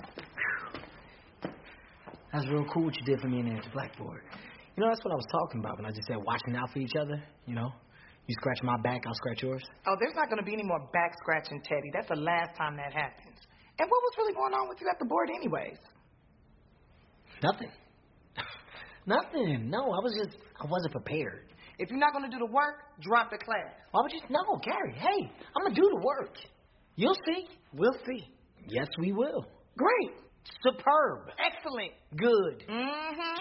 That's real cool what you did for me and there at the blackboard. You know, that's what I was talking about when I just said watching out for each other, you know? You scratch my back, I'll scratch yours. Oh, there's not going to be any more back scratching, Teddy. That's the last time that happens. And what was really going on with you at the board anyways? Nothing. Nothing. No, I wasn't prepared. If you're not going to do the work, drop the class. Why would you? No, Gary, hey, I'm going to do the work. You'll see. We'll see. Yes, we will. Great. Superb. Excellent. Good. Mm-hmm.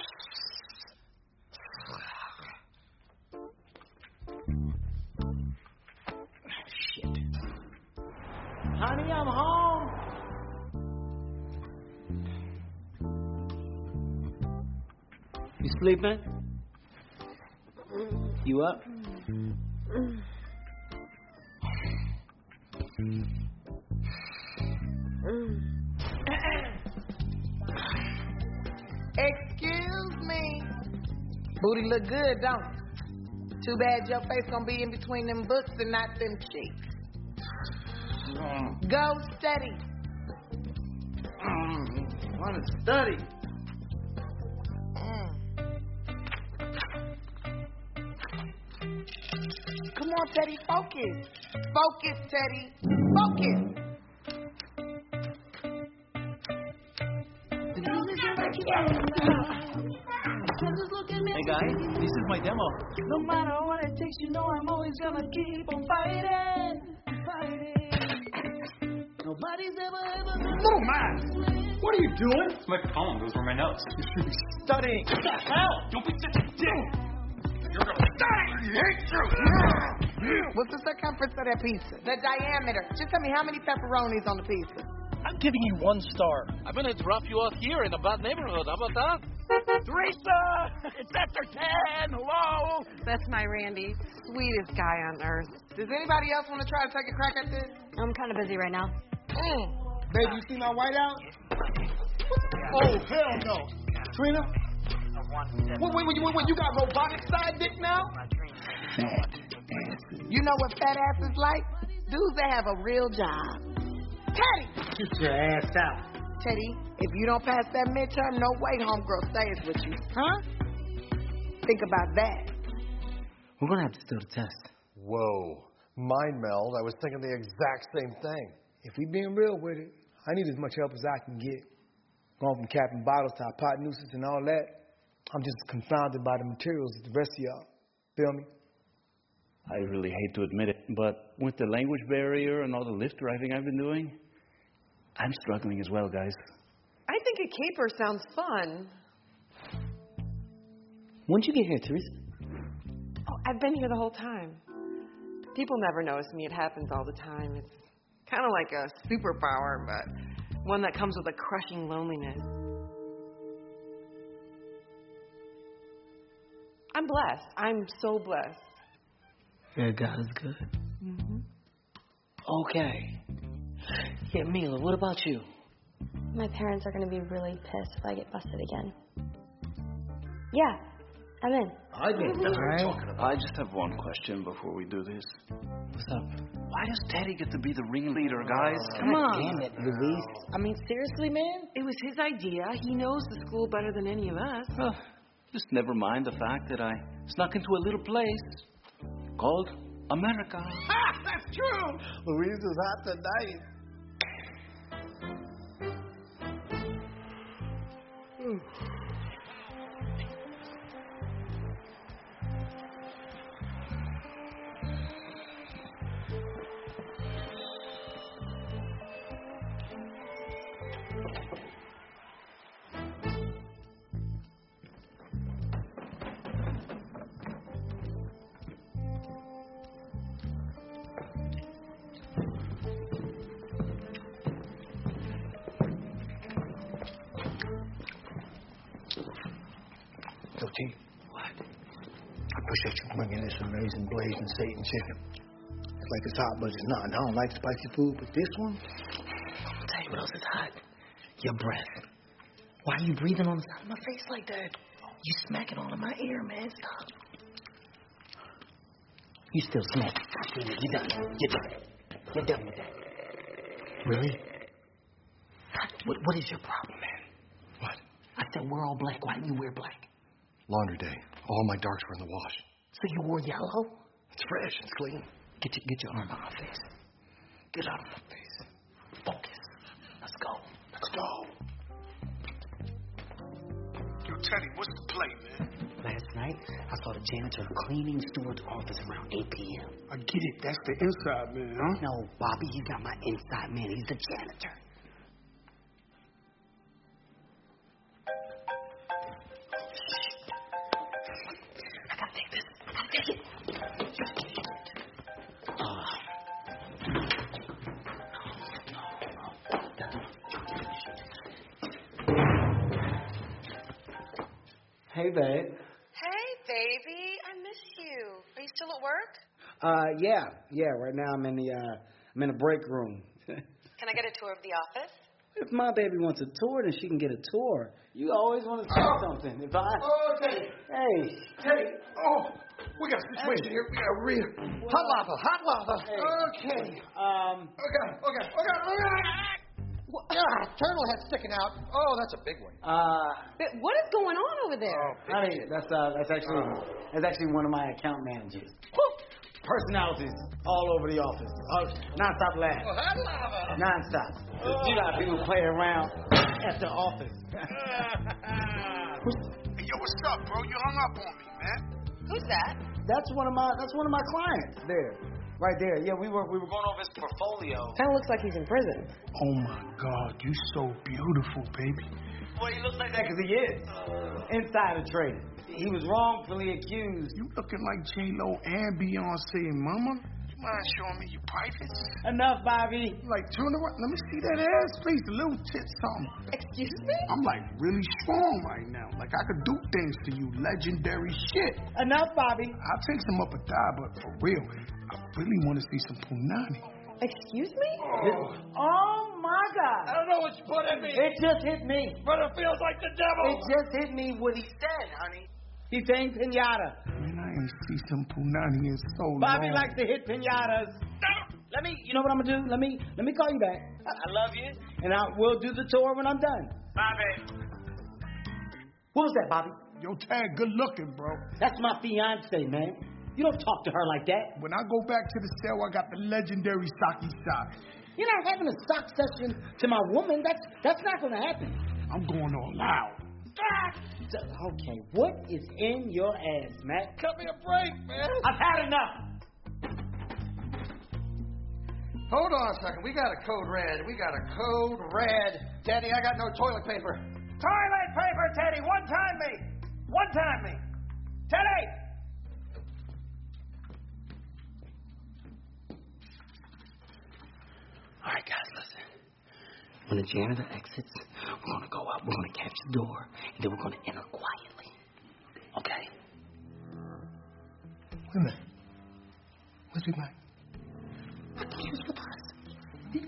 Shit. Honey, I'm home. You sleeping? You up? Excuse me. Booty look good, don't it? Too bad your face gonna be in between them books and not them cheeks. Go steady. Want to study. Come on, Teddy, focus. Focus, Teddy. Focus. Hey guys, this is my demo. No matter what it takes, you know I'm always gonna keep on fighting. Nobody's ever. Little man, what are you doing? It's my phone. Those were my notes. You should be studying. What the hell? Don't be such a dick. You're gonna die. I hate you. What's the circumference of that pizza? The diameter. Just tell me how many pepperonis on the pizza. I'm giving you 1 star. I'm gonna drop you off here in a bad neighborhood. How about that? Teresa, it's after 10. Hello. That's my Randy. Sweetest guy on earth. Does anybody else want to try to take a crack at this? I'm kind of busy right now. Baby, you see my whiteout? Oh, hell no. Trina? Wait, you got robotic side dick now? You know what fat ass is like? Dudes that have a real job. Teddy! Get your ass out. Teddy, if you don't pass that midterm, no way homegirl stays with you. Huh? Think about that. We're going to have to steal the test. Whoa. Mind meld. I was thinking the exact same thing. If we being real with it, I need as much help as I can get. Going from capping bottles to hypotenuses and all that, I'm just confounded by the materials of the rest of y'all. Feel me? I really hate to admit it, but with the language barrier and all the lift driving I've been doing, I'm struggling as well, guys. I think a caper sounds fun. When'd you get here, Teresa? Oh, I've been here the whole time. People never notice me. It happens all the time. It's kind of like a superpower, but one that comes with a crushing loneliness. I'm blessed. I'm so blessed. Yeah, God is good. Mm-hmm. Okay. Yeah, Mila, what about you? My parents are going to be really pissed if I get busted again. Yeah, I'm in. I just have one question before we do this. What's up? Why does Teddy get to be the ringleader, guys? Come on. Damn it, Luis. I mean, seriously, man? It was his idea. He knows the school better than any of us. Just never mind the fact that I snuck into a little place called America. Ah, that's true. Louise is hot tonight. So, T, what? I appreciate you bringing this amazing blazing Satan chicken. It's like it's hot, but it's not. And I don't like spicy food, but this one, I'll tell you what else is hot. Your breath. Why are you breathing on the side of my face like that? You smacking all in my ear, man. Stop. You still smoking. You done. You're done. You're done with that. really? What is your problem, man? What? I said we're all black. Why do you wear black? Laundry day. All my darks were in the wash. So you wore yellow? It's fresh. It's clean. Get your arm out of my face. Get out of my face. Focus. Let's go. Let's go. Yo, Teddy, what's the play, man? Last night, I saw the janitor cleaning Stewart's office around 8 p.m. I get it. That's the inside man, huh? No, Bobby, he's not my inside man. He's the janitor. I gotta take this. I gotta take it. Hey, babe. Hey, baby. I miss you. Are you still at work? Yeah. Right now I'm in the break room. Can I get a tour of the office? If my baby wants a tour, then she can get a tour. You always want to say something. If I... Oh, Teddy. Hey. Teddy. Oh, we got a situation here. We got a real... Hot lava. Hey. Okay. Okay. Turtle head sticking out. Oh, that's a big one. What is going on over there? Honey, that's actually one of my account managers. Personalities all over the office. Non-stop laugh. Oh, hot lava. Non-stop. You got people play around at the office. Hey, yo, what's up, bro? You hung up on me, man. Who's that? That's one of my clients there. Right there. Yeah, we were going over his portfolio. Kind of looks like he's in prison. Oh, my God. You so beautiful, baby. Well, he looks like that because he is. Insider trading. He was wrongfully accused. You looking like J-Lo and Beyonce, mama. You mind showing me your privates? Enough, Bobby. Like, turn around. Let me see that ass, please. A little tit something. Excuse me? I'm, like, really strong right now. Like, I could do things to you. Legendary shit. Enough, Bobby. I'll take some up a thigh, but for real, I really want to see some punani. Excuse me? Oh, my God. I don't know what you put in me. It just hit me. But it feels like the devil. It just hit me what he said, honey. He's saying pinata. Man, I ain't see some punani in so long. Bobby likes to hit pinatas. You know what I'm gonna do? Let me call you back. I love you, and we'll do the tour when I'm done. Bobby. What was that, Bobby? Yo, Tag, good looking, bro. That's my fiance, man. You don't talk to her like that. When I go back to the cell, I got the legendary Saki sock. You're not having a sock session to my woman. That's not gonna happen. I'm going all loud. Okay, what is in your ass, Matt? Cut me a break, man. I've had enough. Hold on a second. We got a code red. Daddy, I got no toilet paper. Toilet paper, Teddy. One time me. Teddy! All right, guys, listen. When the janitor exits, we're going to go up, we're going to catch the door, and then we're going to enter quietly. Okay? Wait a minute. What's it like? I thought he was with us.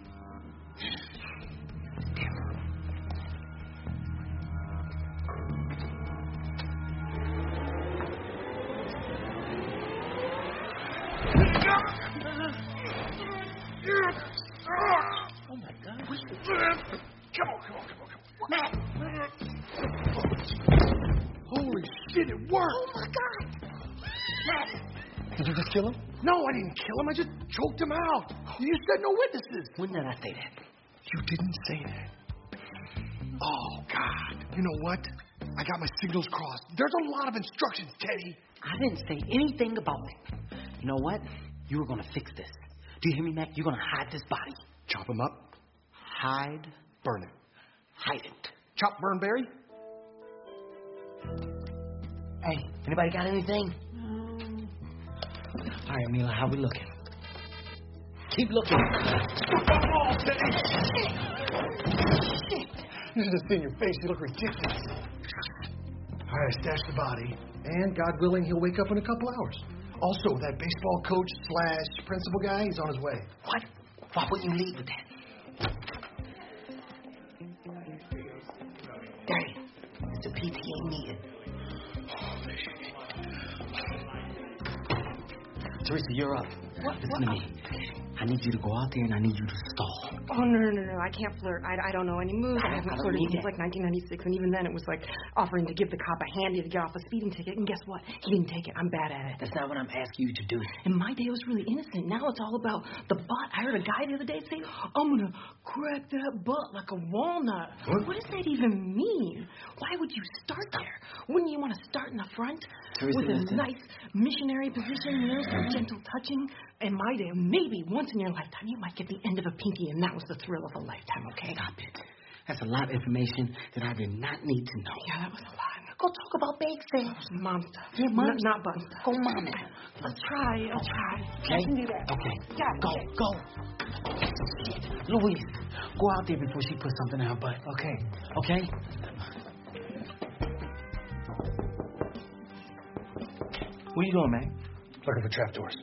Oh, my God. Come on. Matt. Holy shit, it worked. Oh, my God. Matt. Did you just kill him? No, I didn't kill him. I just choked him out. You said no witnesses. When did I say that? You didn't say that. Oh, God. You know what? I got my signals crossed. There's a lot of instructions, Teddy. I didn't say anything about it. You know what? You were going to fix this. Do you hear me, Mac? You're going to hide this body. Chop him up. Hide. Burn it. Hide it. Chop, burn, bury. Hey, anybody got anything? All right, Mila, how we looking? Keep looking. Oh, Teddy. You should have seen your face. You look ridiculous. All right, I stashed the body. And God willing, he'll wake up in a couple hours. Also, that baseball coach / principal guy, he's on his way. What? Why wouldn't you leave with that? Daddy, it's a PTA meeting. Teresa, you're up. Listen to me. I need you to go out there and I need you to stall. Oh, no. I can't flirt. I don't know any moves. I haven't flirted since like 1996. And even then it was like offering to give the cop a handy to get off a speeding ticket. And guess what? He didn't take it. I'm bad at it. That's not what I'm asking you to do. In my day, it was really innocent. Now it's all about the butt. I heard a guy the other day say, I'm going to crack that butt like a walnut. What does that even mean? Why would you start there? Wouldn't you want to start in the front? Teresa, with a nice missionary position, you know, some gentle touching? In my day, maybe once in your lifetime, you might get the end of a pinky, and that was the thrill of a lifetime, okay? Stop it. That's a lot of information that I did not need to know. Yeah, that was a lot. Go talk about bake sales. Mom stuff. Yeah, mom not bun stuff. Go, mom. I'll try. Okay? I can do that. Okay. Yeah, Go. Louise, go out there before she puts something in her butt. Okay? What are you doing, man? Looking for trapdoors.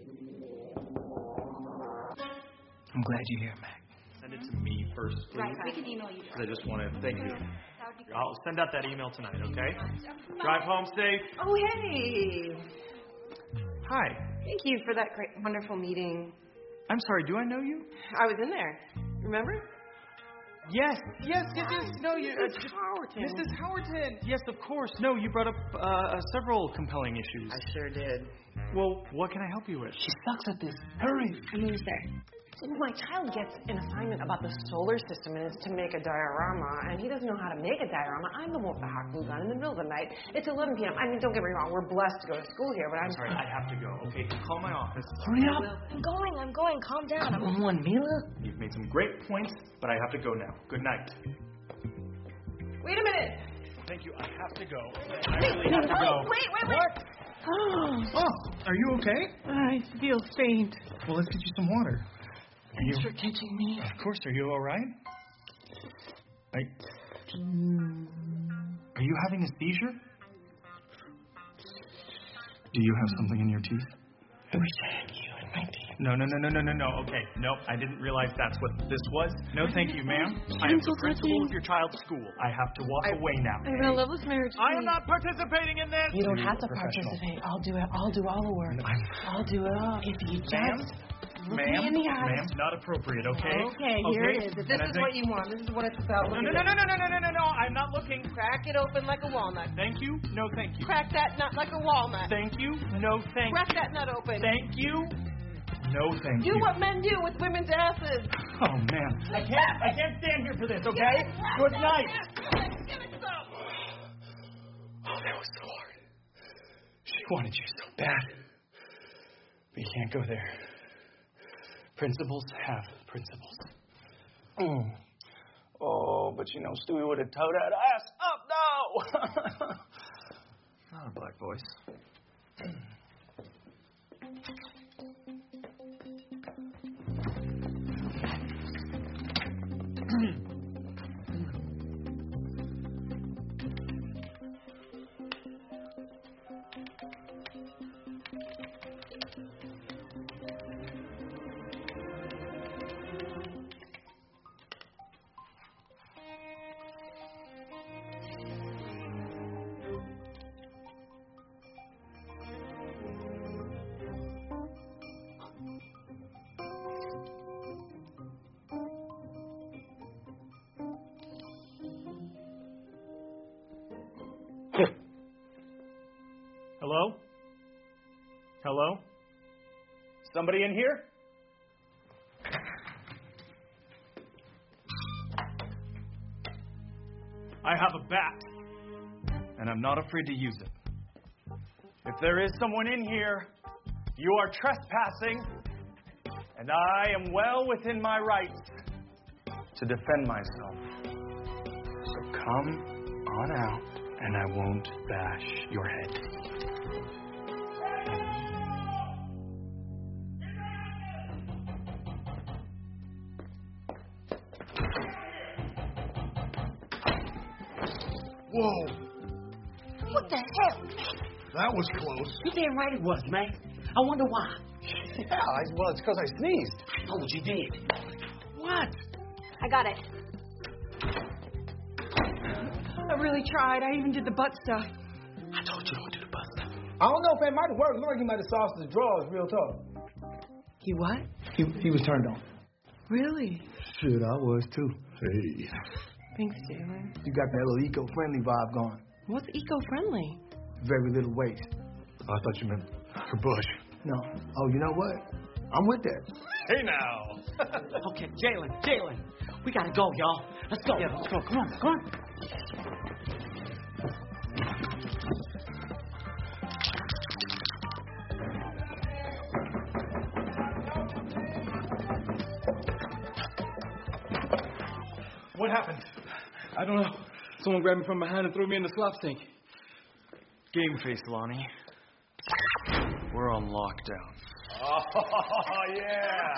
I'm glad you're here, Mac. Send it to me first, please. Right, we can email you. I just want to thank you. I'll send out that email tonight, okay? Drive home safe. Oh, hey. Hi. Thank you for that great, wonderful meeting. I'm sorry, do I know you? I was in there. Remember? Yes. No, you. Mrs. Howerton. Mrs. Howerton. Yes, of course. No, you brought up several compelling issues. I sure did. Well, what can I help you with? She sucks at this. Hurry. Who's there? So my child gets an assignment about the solar system and it's to make a diorama, and he doesn't know how to make a diorama. I'm the one with the hot glue gun in the middle of the night. It's 11 p.m. I mean, don't get me wrong, we're blessed to go to school here, but I'm sorry, I have to go. Okay, call my office. Hurry up. I'm going. Calm down. Come on, Mila. You've made some great points, but I have to go now. Good night. Wait a minute. Thank you. I have to go. I really have to go. Wait. What? Oh, are you okay? I feel faint. Well, let's get you some water. Thanks for catching me. Of course. Are you all right? Are you having a seizure? Do you have something in your teeth? I wish I had you in my teeth. No. Okay, nope. I didn't realize that's what this was. No, thank you, ma'am. I am the principal of your child's school. I have to walk away now. I'm in a loveless marriage. I am not participating in this. You don't have to participate. I'll do it. I'll do all the work. I'll do it all. If you just look me in the eyes. Ma'am, not appropriate, okay? Okay, here it is. If this is what you want, this is what it's about. No. I'm not looking. Crack it open like a walnut. Thank you. No, thank you. Crack that nut like a walnut. Thank you. No, thank you. Crack that nut open. Thank you. No, thank you. Do what men do with women's asses. Oh, man. I can't stand here for this, okay? Good night. Give it some. Oh, that was so hard. She wanted you so bad. But you can't go there. Principals have principles. Oh, but you know, Stewie would have towed that ass up, no! Not a black voice. Hello? Somebody in here? I have a bat, and I'm not afraid to use it. If there is someone in here, you are trespassing, and I am well within my rights to defend myself. So come on out, and I won't bash your head. Whoa, What the hell? that was close. You damn right it was, man. I wonder why. Yeah, well, it's because I sneezed. I know what you did. What? I got it. I really tried. I even did the butt stuff. I told you don't do the butt stuff. I don't know if that might have worked. Lord, he might have sauced the drawers real talk. He what? He was turned on. Really? Shit, I was too. Hey. Thanks, Jalen. You got that little eco-friendly vibe going. What's eco-friendly? Very little waste. I thought you meant for Bush. No. Oh, you know what? I'm with that. Hey, now. Okay, Jalen. We gotta go, y'all. Let's go. Yeah, let's go. Come on. What happened? I don't know. Someone grabbed me from behind and threw me in the slop sink. Game face, Lonnie. We're on lockdown. Oh, yeah.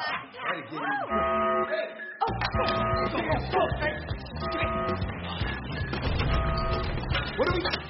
What do we got?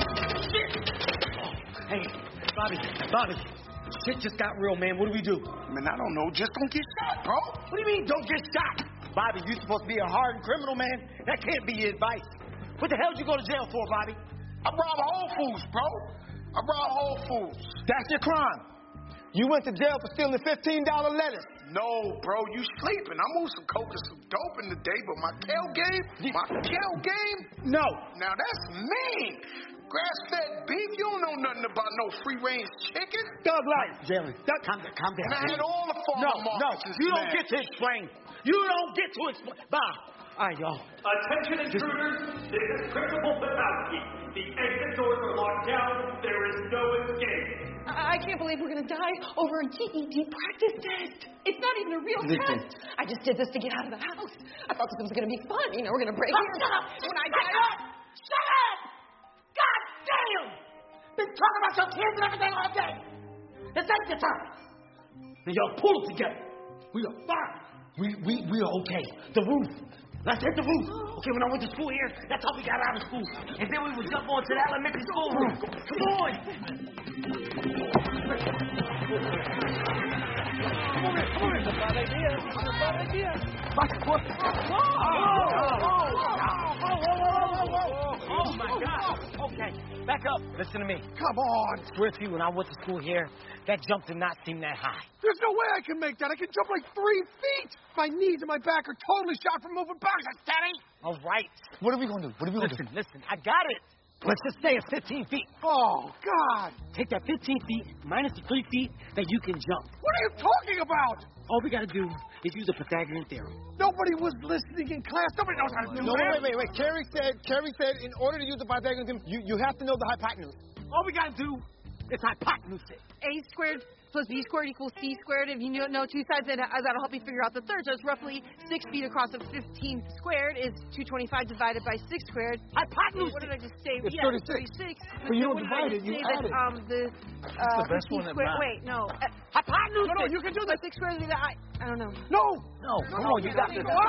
Hey, Bobby. Shit just got real, man. What do we do? Man, I don't know. Just don't get shot, bro. What do you mean, don't get shot? Bobby, you supposed to be a hardened criminal, man. That can't be your advice. What the hell did you go to jail for, Bobby? I robbed Whole Foods, bro. I robbed Whole Foods. That's your crime. You went to jail for stealing $15 lettuce. No, bro, you sleeping. I moved some coke and some dope in the day, but my kale game? No. Now that's mean. Grass-fed beef, you don't know nothing about no free-range chicken. Thug life. Jalen, calm down. And I had all the farmer markets. You don't get to explain. You don't get to explain. Bob. All right, y'all. Attention intruders, this is Principal Patowski. The exit doors are locked down. There is no escape. I can't believe we're going to die over a GED practice test. It's not even a real test. I just did this to get out of the house. I thought this was going to be fun. You know, we're going to break in. Shut up! When I get up. Shut up! God damn! Been talking about your kids and everything all day. This ain't the time. Now y'all pull it together. We are fine. We are okay. The roof. Let's hit the roof. Okay, when I went to school here, that's how we got out of school. And then we would jump onto the elementary school roof. Come on. Come on. That's a bad idea. Oh, my God. Okay, back up. Listen to me. Come on. I swear to you, when I went to school here, that jump did not seem that high. There's no way I can make that. I can jump like 3 feet. My knees and my back are totally shot from moving backwards, Daddy. All right. What are we going to do? Listen, I got it. Let's just stay at 15 feet. Oh, God. Take that 15 feet minus the 3 feet that you can jump. What are you talking about? All we got to do is use the Pythagorean theorem. Nobody was listening in class. Nobody knows how to do that. Wait. Carrie said in order to use the Pythagorean theorem, you have to know the hypotenuse. All we got to do is hypotenuse it. A squared plus B squared equals C squared. If you know two sides, that'll help you figure out the third. So it's roughly 6 feet across, and 15 squared is 225 divided by 6 squared. Hypotenuse. What did I just say? It's 36. 36. But you don't divide it, you add it. That's the best one at math. Wait, no. Hypotenuse. No, you can do that. 6 squared is I don't know. No. Come on, you got this. Oh,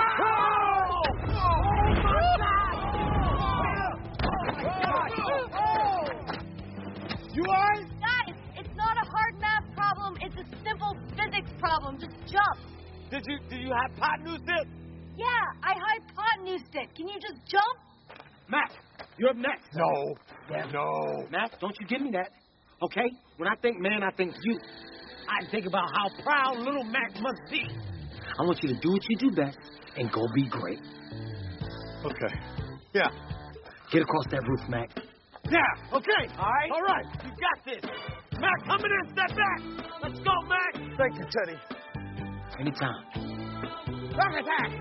You are? Guys, it's not a hard math problem. It's a simple physics problem. Just jump. Did you hypotenuse it? Yeah, I hypotenused it. Can you just jump? Matt, you're up next. No. Yeah. No. Matt, don't you give me that. Okay? When I think man, I think you. I think about how proud little Mac must be. I want you to do what you do best and go be great. Okay. Yeah. Get across that roof, Mac. Yeah. Okay. All right? All right. You got this. Mac, come minute, step back. Let's go, Mac. Thank you, Teddy. Anytime. Back attack.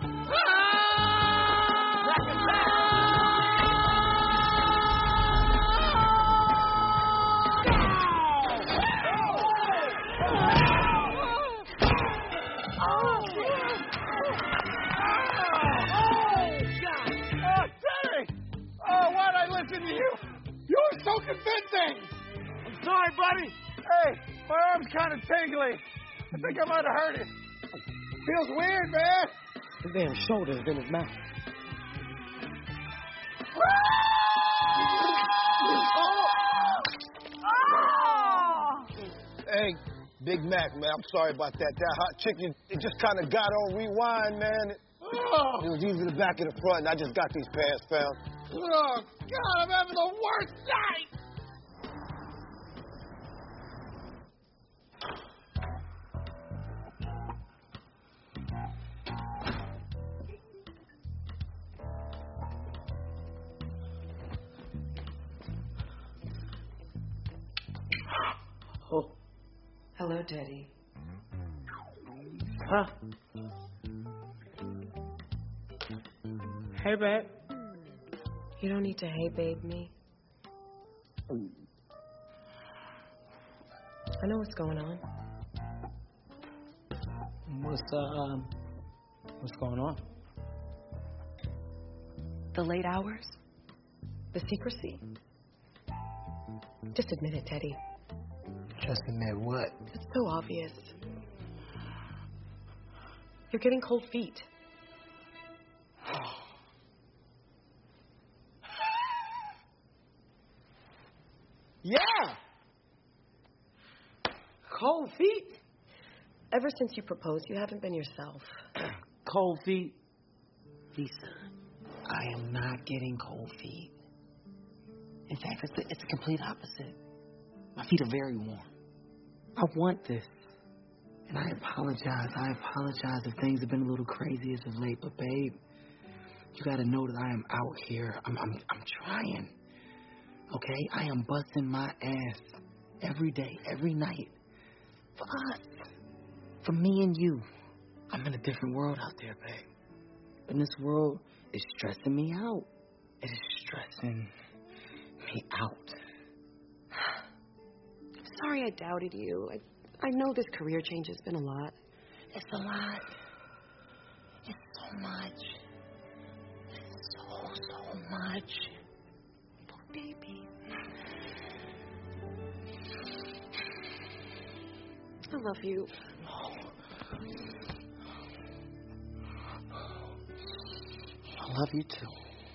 Back attack. Listen to you. You were so convincing. I'm sorry, buddy. Hey, my arm's kind of tingly. I think I might have hurt it. Feels weird, man. His damn shoulder's in his mouth. Hey, Big Mac, man, I'm sorry about that. That hot chicken, it just kind of got on rewind, man. It was either the back or the front, and I just got these pants found. Oh, God, I'm having the worst night. Oh. Hello, Teddy. Huh? Hey, babe. You don't need to hey babe me. I know what's going on. What's going on? The late hours. The secrecy. Just admit it, Teddy. Just admit what? It's so obvious. You're getting cold feet. Yeah! Cold feet? Ever since you proposed, you haven't been yourself. Cold feet? Lisa, I am not getting cold feet. In fact, it's the complete opposite. My feet are very warm. I want this. And I apologize. I apologize if things have been a little crazy as of late. But, babe, you got to know that I am out here. I'm trying. Okay? I am busting my ass every day, every night. For us. For me and you. I'm in a different world out there, babe. And this world is stressing me out. It is stressing me out. Sorry I doubted you. I know this career change has been a lot. It's a lot. It's so much. It's so much. Poor baby. I love you. I love you too.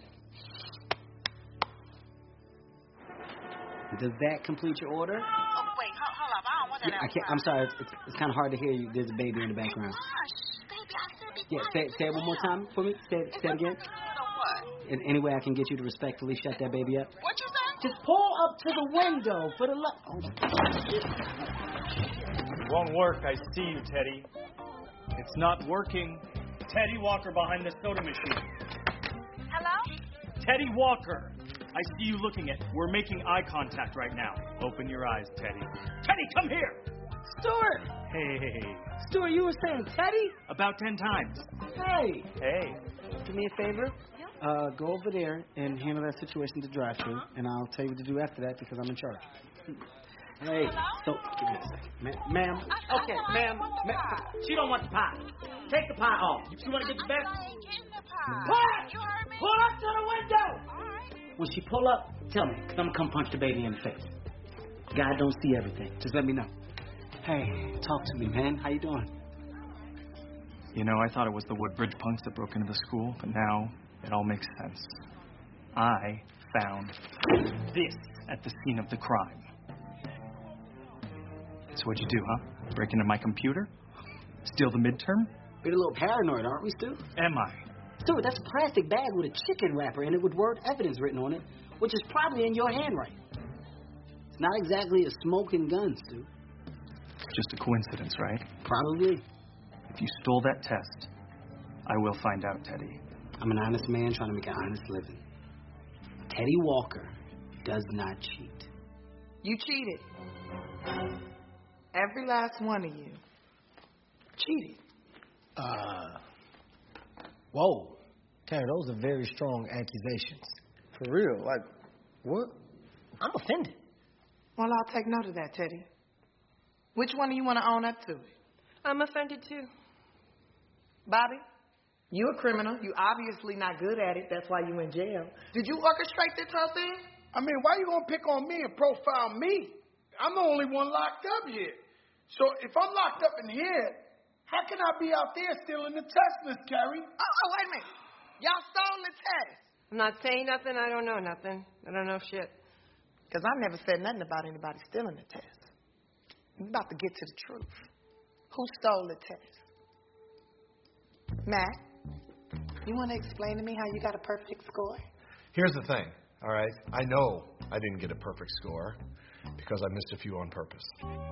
Does that complete your order? Oh, wait, hold up. I don't want that. Yeah, I can't. I'm sorry. It's kind of hard to hear you. There's a baby in the background. Gosh, baby, I said be Yeah, quiet. say it one more time for me. Say it again. What? In any way I can get you to respectfully shut that baby up. What you say? Just pull up to the window for the It won't work. I see you, Teddy. It's not working. Teddy Walker behind the soda machine. Hello? Teddy Walker. I see you looking at. We're making eye contact right now. Open your eyes, Teddy. Teddy, come here. Stuart. Hey. Stuart, you were saying Teddy? About 10 times. Hey. Hey. Do me a favor. Go over there and handle that situation at the drive-thru, and I'll tell you what to do after that because I'm in charge. Hey, so give me a second, ma'am. Okay, ma'am. She don't want the pie. Take the pie off. You want to get the best? Pull up! Pull up to the window! When she pull up, tell me, because I'm going to come punch the baby in the face. God don't see everything. Just let me know. Hey, talk to me, man. How you doing? You know, I thought it was the Woodbridge punks that broke into the school, but now it all makes sense. I found this at the scene of the crime. So what'd you do, huh? Break into my computer? Steal the midterm? We're a little paranoid, aren't we, Stu? Am I? Stuart, that's a plastic bag with a chicken wrapper in it with word evidence written on it, which is probably in your handwriting. It's not exactly a smoking gun, Stu. Just a coincidence, right? Probably. If you stole that test, I will find out, Teddy. I'm an honest man trying to make an honest living. Teddy Walker does not cheat. You cheated. Every last one of you cheated. Whoa. Terry, those are very strong accusations. For real? Like, what? I'm offended. Well, I'll take note of that, Teddy. Which one do you want to own up to it? I'm offended too. Bobby, you a criminal. You obviously not good at it. That's why you in jail. Did you orchestrate this whole thing? I mean, why you gonna pick on me and profile me? I'm the only one locked up here. So if I'm locked up in here, how can I be out there stealing the test, Miss Carrie? Oh, wait a minute. Y'all stole the test. I'm not saying nothing. I don't know nothing. I don't know shit. Because I never said nothing about anybody stealing the test. I'm about to get to the truth. Who stole the test? Matt, you want to explain to me how you got a perfect score? Here's the thing, all right? I know I didn't get a perfect score because I missed a few on purpose.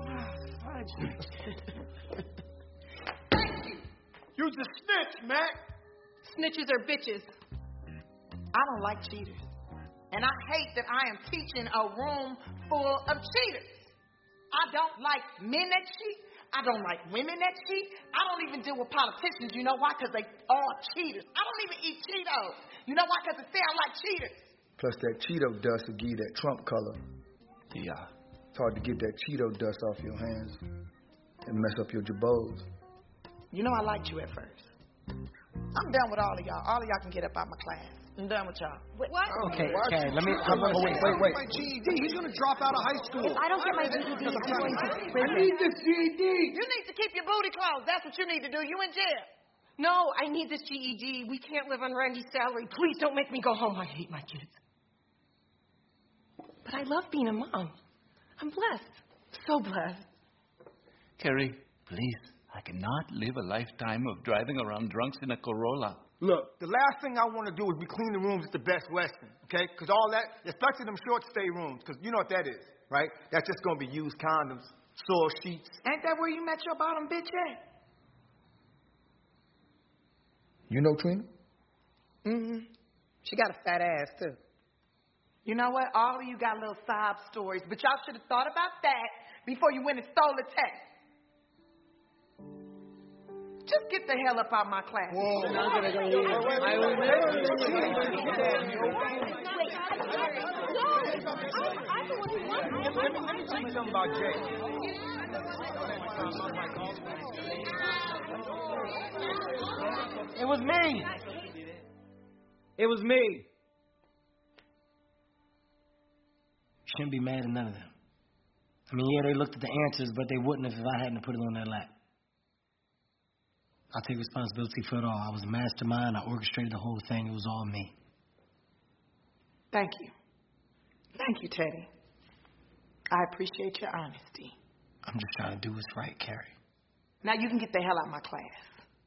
Thank you. You's a snitch, Mac. Snitches are bitches. I don't like cheaters. And I hate that I am teaching a room full of cheaters. I don't like men that cheat. I don't like women that cheat. I don't even deal with politicians. You know why? Because they all cheaters. I don't even eat Cheetos. You know why? Because they sound like cheaters. Plus that Cheeto dust will give you that Trump color. Yeah. It's hard to get that Cheeto dust off your hands and mess up your jabos. You know I liked you at first. I'm done with all of y'all. All of y'all can get up out my class. I'm done with y'all. What? Okay, Carrie, let me... Wait. My GED. He's going to drop out of high school. If I don't get my GED, I'm going to I prison. need this GED. You need to keep your booty closed. That's what you need to do. You in jail. No, I need this GED. We can't live on Randy's salary. Please don't make me go home. I hate my kids. But I love being a mom. I'm blessed. So blessed. Carrie, please. I cannot live a lifetime of driving around drunks in a Corolla. Look, the last thing I want to do is be clean the rooms at the Best Western, okay? Because all that, especially them short stay rooms, because you know what that is, right? That's just going to be used condoms, sore sheets. Ain't that where you met your bottom bitch at? You know Trina? Mm-hmm. She got a fat ass, too. You know what? All of you got little sob stories, but y'all should have thought about that before you went and stole the test. Just get the hell up out my class. Whoa. I'm gonna go leave. I will never Let me tell you something about Jay. It was me. It was me. Shouldn't be mad at none of them. I mean, yeah, they looked at the answers, but they wouldn't have if I hadn't put it on their lap. I'll take responsibility for it all. I was a mastermind. I orchestrated the whole thing. It was all me. Thank you. Thank you, Teddy. I appreciate your honesty. I'm just trying to do what's right, Carrie. Now you can get the hell out of my class.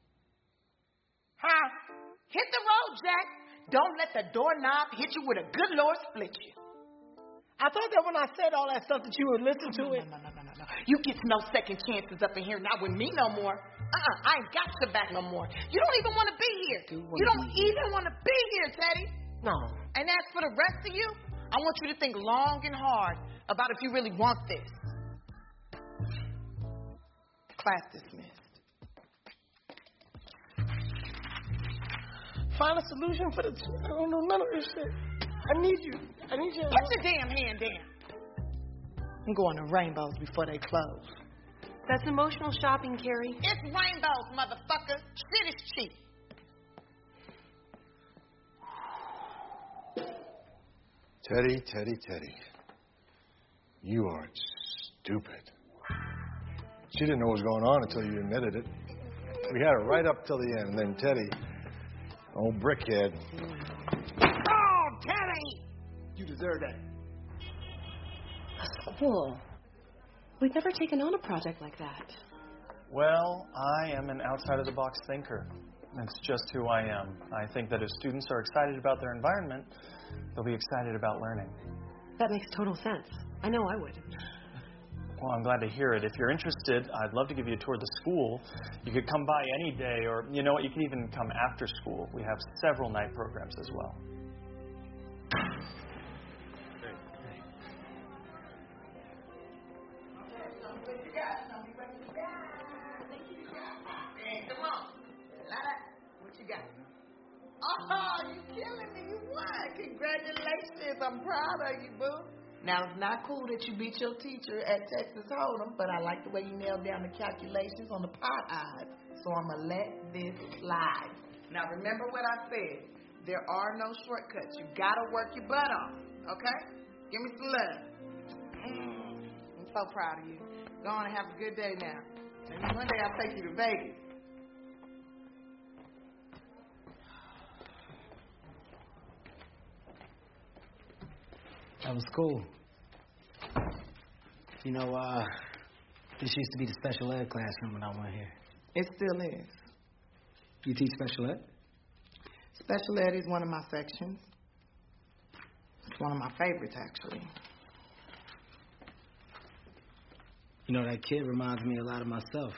Huh? Hit the road, Jack. Don't let the doorknob hit you with a good Lord split you. I thought that when I said all that stuff that you would listen to it. No. You get no second chances up in here. Not with me no more. I ain't got your back no more. You don't even want to be here. You don't even want to be here, Teddy. No. And as for the rest of you, I want you to think long and hard about if you really want this. Class dismissed. Find a solution for the... I don't know none of this shit. I need you. I need you. Put your damn hand down. I'm going to Rainbows before they close. That's emotional shopping, Carrie. It's Rainbows, motherfucker. Shit is cheap. Teddy. You are stupid. She didn't know what was going on until you admitted it. We had it right up till the end, and then Teddy, old brickhead. Oh, Teddy! You deserve that. A school. We've never taken on a project like that. Well, I am an outside-of-the-box thinker. That's just who I am. I think that if students are excited about their environment, they'll be excited about learning. That makes total sense. I know I would. Well, I'm glad to hear it. If you're interested, I'd love to give you a tour of the school. You could come by any day, or you know what, you can even come after school. We have several night programs as well. What you got? Tell me what you got. Hey, come on. Lada, what you got? Oh, you killing me. You won. Congratulations. I'm proud of you, boo. Now, it's not cool that you beat your teacher at Texas Hold'em, but I like the way you nailed down the calculations on the pot odds, so I'm going to let this slide. Now, remember what I said. There are no shortcuts. You got to work your butt off, okay? Give me some love. I'm so proud of you. Go on and have a good day now. Maybe one day I'll take you to Vegas. That was cool. You know, this used to be the special ed classroom when I went here. It still is. You teach special ed? Special ed is one of my sections. It's one of my favorites, actually. You know, that kid reminds me a lot of myself.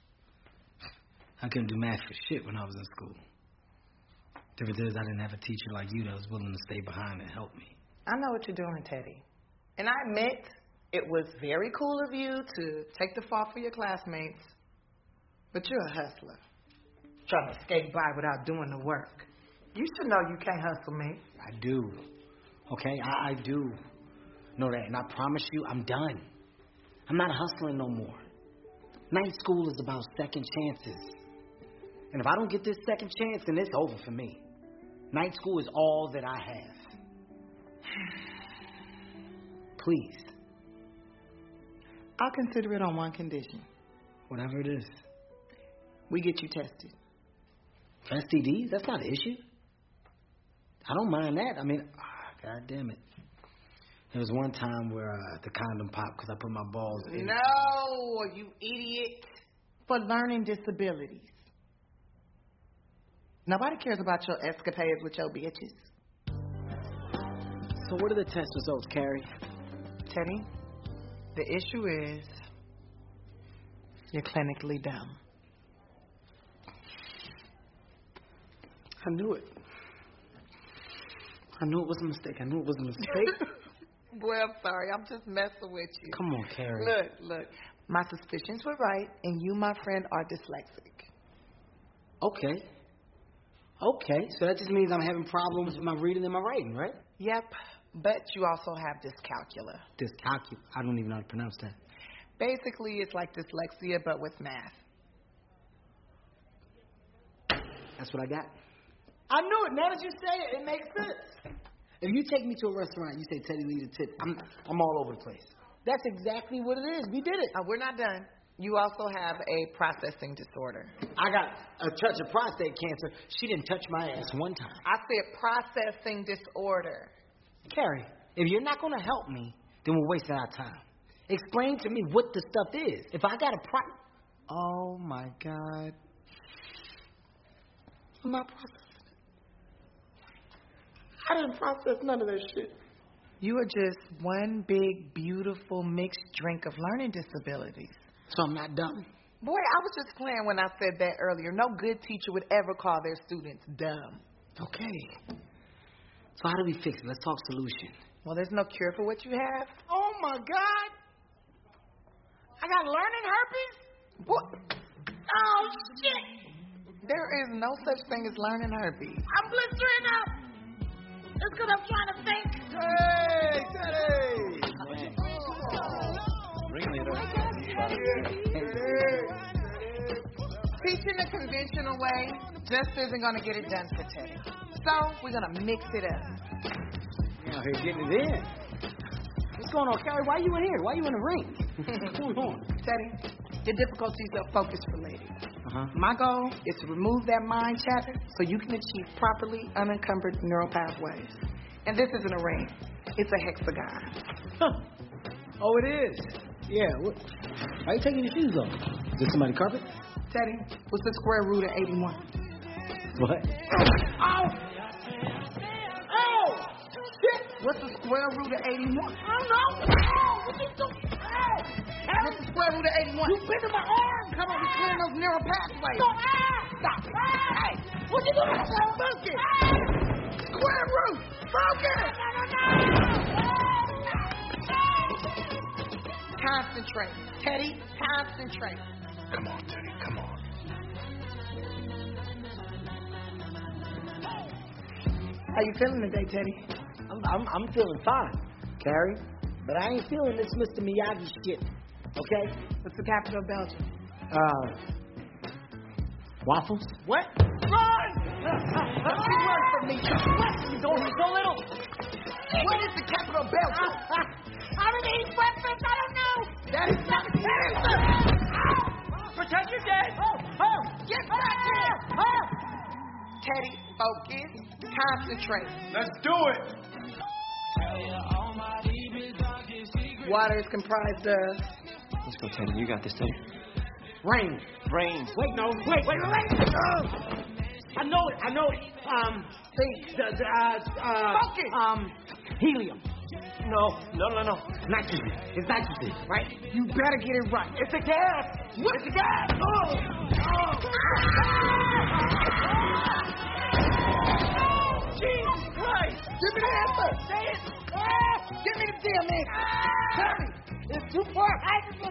I couldn't do math for shit when I was in school. Difference is I didn't have a teacher like you that was willing to stay behind and help me. I know what you're doing, Teddy. And I admit it was very cool of you to take the fall for your classmates. But you're a hustler. Trying to skate by without doing the work. You should know you can't hustle me. I do. Okay? I do know that. And I promise you, I'm done. I'm not hustling no more. Night school is about second chances. And if I don't get this second chance, then it's over for me. Night school is all that I have. Please. I'll consider it on one condition. Whatever it is. We get you tested. STDs? That's not an issue. I don't mind that. I mean, God damn it. There was one time where the condom popped because I put my balls in. No, you idiot. For learning disabilities. Nobody cares about your escapades with your bitches. So what are the test results, Carrie? Teddy, the issue is you're clinically dumb. I knew it. I knew it was a mistake. I knew it was a mistake. Boy, I'm sorry. I'm just messing with you. Come on, Carrie. Look. My suspicions were right, and you, my friend, are dyslexic. Okay. So that just means I'm having problems with my reading and my writing, right? Yep. But you also have dyscalculia. Dyscalculia? I don't even know how to pronounce that. Basically, it's like dyslexia, but with math. That's what I got? I knew it. Now that you say it, it makes sense. If you take me to a restaurant, you say Teddy leave a tip, I'm all over the place. That's exactly what it is. We did it. We're not done. You also have a processing disorder. I got a touch of prostate cancer. She didn't touch my ass one time. I said processing disorder. Carrie, if you're not going to help me, then we're wasting our time. Explain to me what the stuff is. If I got a Oh, my God. I'm not processing it. I didn't process none of that shit. You are just one big, beautiful, mixed drink of learning disabilities. So I'm not dumb? Boy, I was just playing when I said that earlier. No good teacher would ever call their students dumb. Okay. So how do we fix it? Let's talk solution. Well, there's no cure for what you have. Oh, my God. I got learning herpes? What? Oh, shit. There is no such thing as learning herpes. I'm blistering up. It's because I'm trying to think. Hey, Teddy! Teaching the conventional way just isn't going to get it done for Teddy. So we're going to mix it up. You're out here getting it in. What's going on, Carrie? Why are you in here? Why are you in the ring? What's going on? Teddy, your difficulties are focus related. My goal is to remove that mind chatter so you can achieve properly unencumbered neural pathways. And this isn't a ring. It's a hexagon. Oh, it is? Yeah. Why are you taking your shoes off? Is this somebody's carpet? Teddy, what's the square root of 81? What? Oh! Oh! Shit! What's the square root of 81? I don't know. Oh! What you doing? Oh! What's the square root of 81? You bit in my arm! Come on, we clearing those neural pathways. No, stop it. Hey! What you doing? Focus! Square root! Focus! Concentrate. Teddy, concentrate. Come on, Teddy, come on. How you feeling today, Teddy? I'm feeling fine, Carrie. But I ain't feeling this Mr. Miyagi shit. Okay? What's the capital of Belgium? Waffles? What? Run! What you run from me? What? You don't so little. What is the capital of Belgium? I don't eat breakfast. I don't know. That is not the answer. Protect your dad. Get back here. Teddy, focus. Concentrate. Let's do it. Water is comprised of Let's go, Teddy. You got this, Teddy. Rain. Rain. Wait, no. Wait. I know it. Focus. Helium. No. Nitrogen. It's nitrogen, right? You better get it right. It's a gas. What? It's a gas. Jesus Christ. Give me the answer. Say it. Give me the damn answer. Hurry. It's 2 part hydrogen.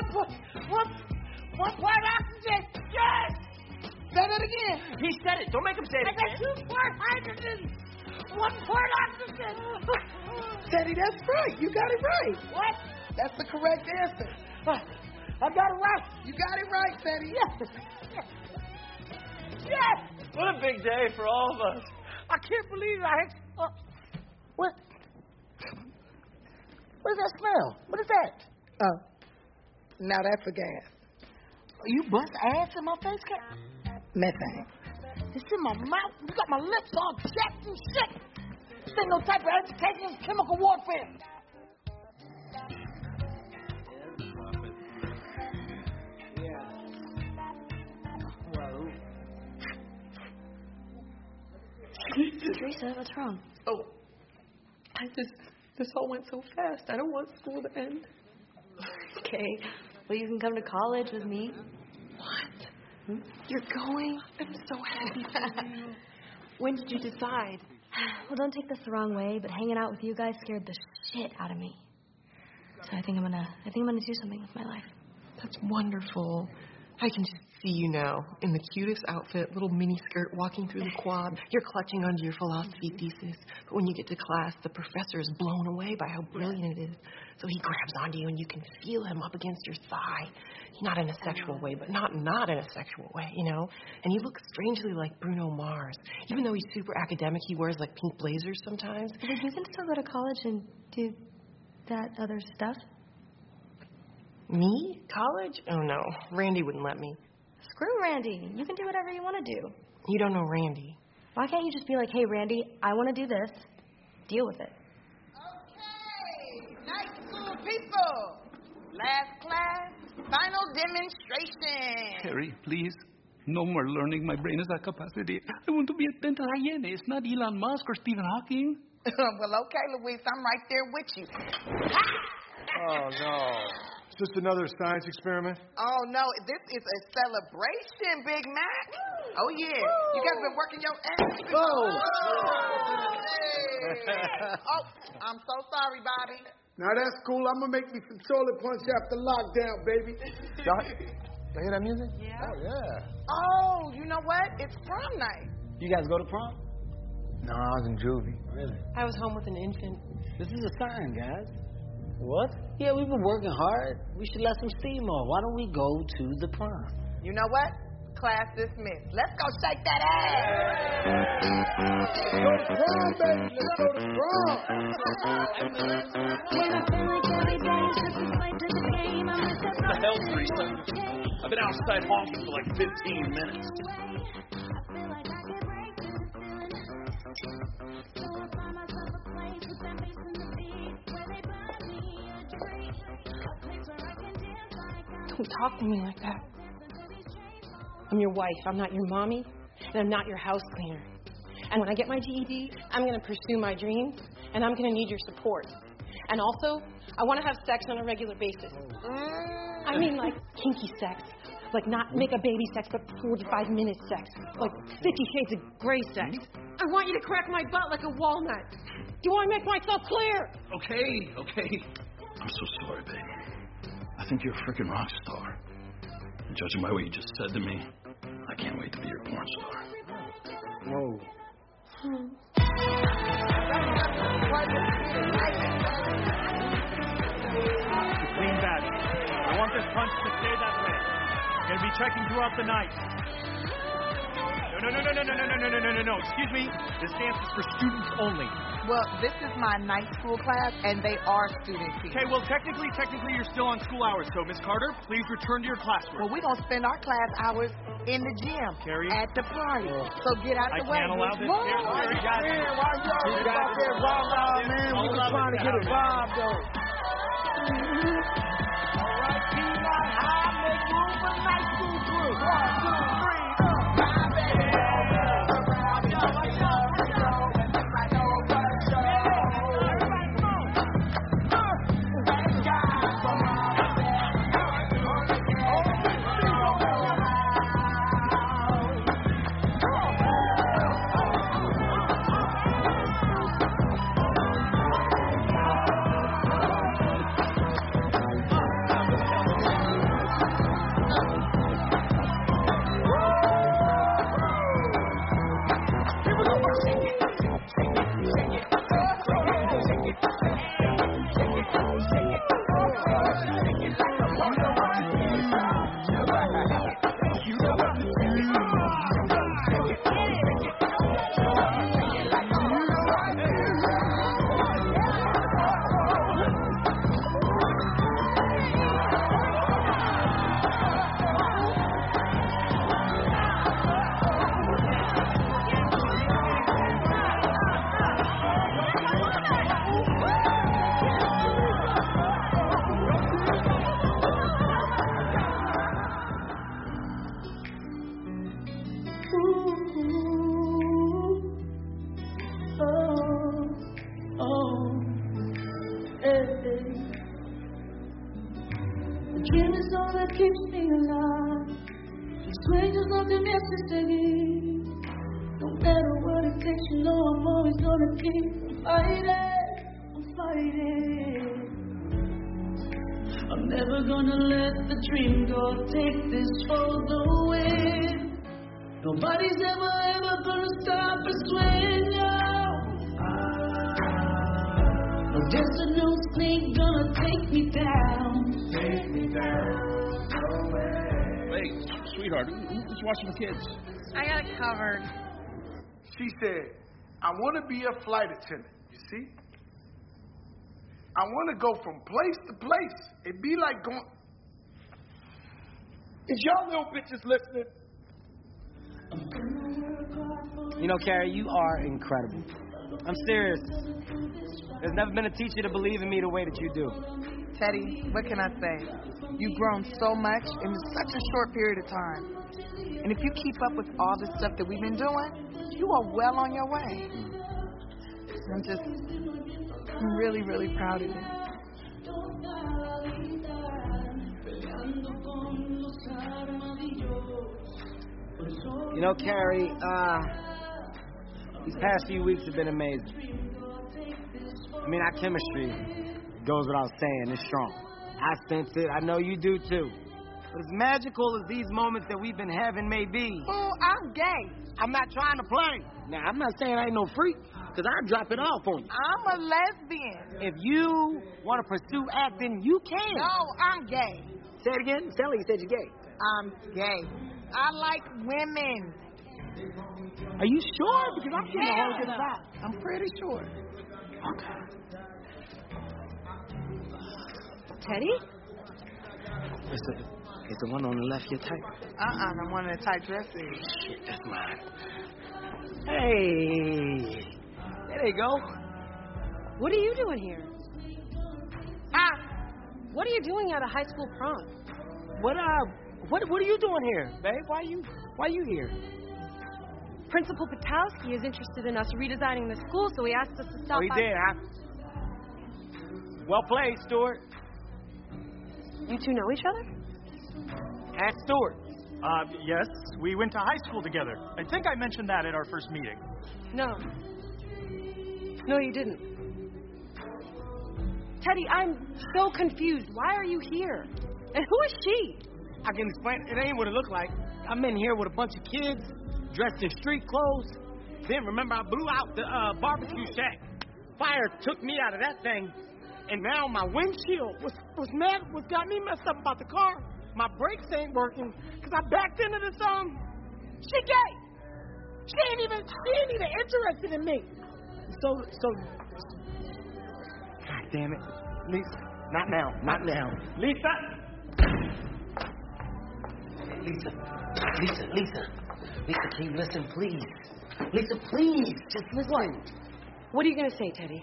One part oxygen. Yes. Say that again. He said it. Don't make him say it I again. got 2 part hydrogen. 1 part oxygen. Teddy, that's right. You got it right. What? That's the correct answer. I got it right. You got it right, Teddy. Yes. What a big day for all of us. I can't believe what? What does that smell? What is that? Now that's a gas. You bust ass in my face, Cat? Methane. It's in my mouth. You got my lips all chapped and shit. This ain't no type of education. It's chemical warfare. Teresa, what's wrong? Oh, this all went so fast. I don't want school to end. Okay. Well, you can come to college with me. What? You're going? I'm so happy for you. When did you decide? Well, don't take this the wrong way, but hanging out with you guys scared the shit out of me. So I think I'm gonna do something with my life. That's wonderful. I can just see you now, in the cutest outfit, little mini skirt, walking through the quad. You're clutching onto your philosophy thesis. But when you get to class, the professor is blown away by how brilliant it is. So he grabs onto you, and you can feel him up against your thigh. Not in a sexual way, but not in a sexual way, you know? And you look strangely like Bruno Mars. Even though he's super academic, he wears, like, pink blazers sometimes. But you can still go to college and do that other stuff. Me? College? Oh, no. Randy wouldn't let me. Screw Randy. You can do whatever you want to do. You don't know Randy. Why can't you just be like, hey, Randy, I want to do this. Deal with it. Okay. Night school people. Last class. Final demonstration. Harry, please. No more learning. My brain is at capacity. I want to be a dental hyena. It's not Elon Musk or Stephen Hawking. Well, okay, Luis. I'm right there with you. Oh, no. Is this another science experiment? Oh, no. This is a celebration, Big Mac. Oh, yeah. You guys been working your ass. Oh, I'm so sorry, Bobby. Now, that's cool. I'm going to make me some toilet punch after lockdown, baby. Y'all hear that music? Yeah. Oh, yeah. Oh, you know what? It's prom night. You guys go to prom? No, I was in juvie. Really? I was home with an infant. This is a sign, guys. What? Yeah, we've been working hard. We should let some steam off. Why don't we go to the prom? You know what? Class dismissed. Let's go shake that ass. Go to prom, baby. Let's go to prom. What the hell, Teresa? I've been outside honking for like 15 minutes. Don't talk to me like that. I'm your wife. I'm not your mommy. And I'm not your house cleaner. And when I get my GED, I'm going to pursue my dreams. And I'm going to need your support. And also, I want to have sex on a regular basis. I mean, like, kinky sex. Like, not make a baby sex, but 45-minute sex. Like, 50 Shades of Grey sex. I want you to crack my butt like a walnut. Do I make myself clear? Okay. I'm so sorry, baby. think you're a freaking rock star. And judging by what you just said to me, I can't wait to be your porn star. Whoa. Clean badge. I want this punch to stay that way. I'm going to be checking throughout the night. No. Excuse me. This dance is for students only. Well, this is my night school class, and they are students here. Okay, well, technically, you're still on school hours. So, Miss Carter, please return to your classroom. Well, we're going to spend our class hours in the gym. Carrie? At the party. So get out the way. I can't allow this. Carrie, Why you out there rah-rah, man? We just trying to get a vibe, though. All right, keep on high, make room for night school crew. 1, 2, 3, I'm never gonna let the dream go. Take this for the win. Nobody's ever gonna stop us when no desert, no snake gonna take me down. Take me down. No way. Wait, sweetheart, who's watching the kids? I got it covered. She said, I want to be a flight attendant, you see? I want to go from place to place. It'd be like going... Is y'all little bitches listening? You know, Carrie, you are incredible. I'm serious. There's never been a teacher to believe in me the way that you do. Teddy, what can I say? You've grown so much in such a short period of time. And if you keep up with all the stuff that we've been doing, you are well on your way. I'm really, really proud of you. You know, Carrie, these past few weeks have been amazing. I mean, our chemistry goes without saying, it's strong. I sense it. I know you do, too. But as magical as these moments that we've been having may be... Oh, I'm gay. I'm not trying to play. Now, I'm not saying I ain't no freak, because I'll drop it off on you. I'm a lesbian. If you want to pursue acting, you can. No, I'm gay. Say it again. Sally, you said you're gay. I'm gay. I like women. Are you sure? Because I'm Yeah. hold this out. I'm pretty sure. Okay. Teddy? Is the one on the left your type? I'm one of the tight dresses. Shit, that's mine. Hey. There they go. What are you doing here? What are you doing at a high school prom? What are you doing here, babe? Why you here? Principal Patowski is interested in us redesigning the school, so he asked us to stop Oh, he by. did, huh? Well played, Stuart. You two know each other? Ask Stuart. Yes, we went to high school together. I think I mentioned that at our first meeting. No. No, you didn't. Teddy, I'm so confused. Why are you here? And who is she? I can explain. It ain't what it looked like. I'm in here with a bunch of kids dressed in street clothes. Then remember, I blew out the barbecue shack. Fire took me out of that thing. And now my windshield was got me messed up about the car. My brakes ain't working because I backed into this, she gay. She ain't even interested in me. So, God damn it. Lisa, not now. Lisa, can you listen, please? Lisa, please, just listen. What are you going to say, Teddy?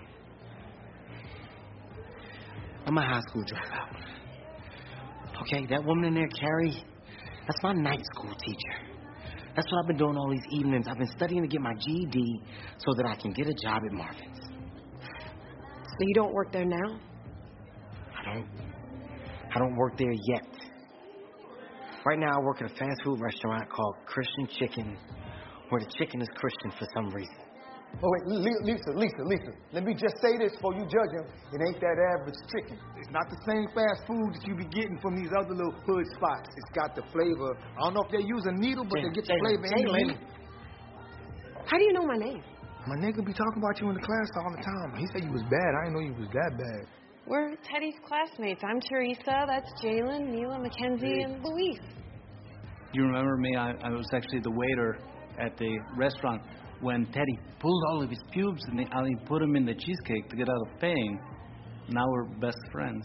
I'm a high school dropout. Okay, that woman in there, Carrie, that's my night school teacher. That's what I've been doing all these evenings. I've been studying to get my GED so that I can get a job at Marvin's. So you don't work there now? I don't work there yet. Right now I work at a fast food restaurant called Christian Chicken, where the chicken is Christian for some reason. Oh, wait, Lisa. Let me just say this before you judge him. It ain't that average chicken. It's not the same fast food that you be getting from these other little hood spots. It's got the flavor. I don't know if they use a needle, but they get the flavor in the meat. How do you know my name? My nigga be talking about you in the class all the time. He said you was bad. I didn't know you was that bad. We're Teddy's classmates. I'm Teresa. That's Jalen, Mila, Mackenzie, and Luis. You remember me? I was actually the waiter at the restaurant when Teddy pulled all of his pubes and he put them in the cheesecake to get out of pain. Now we're best friends.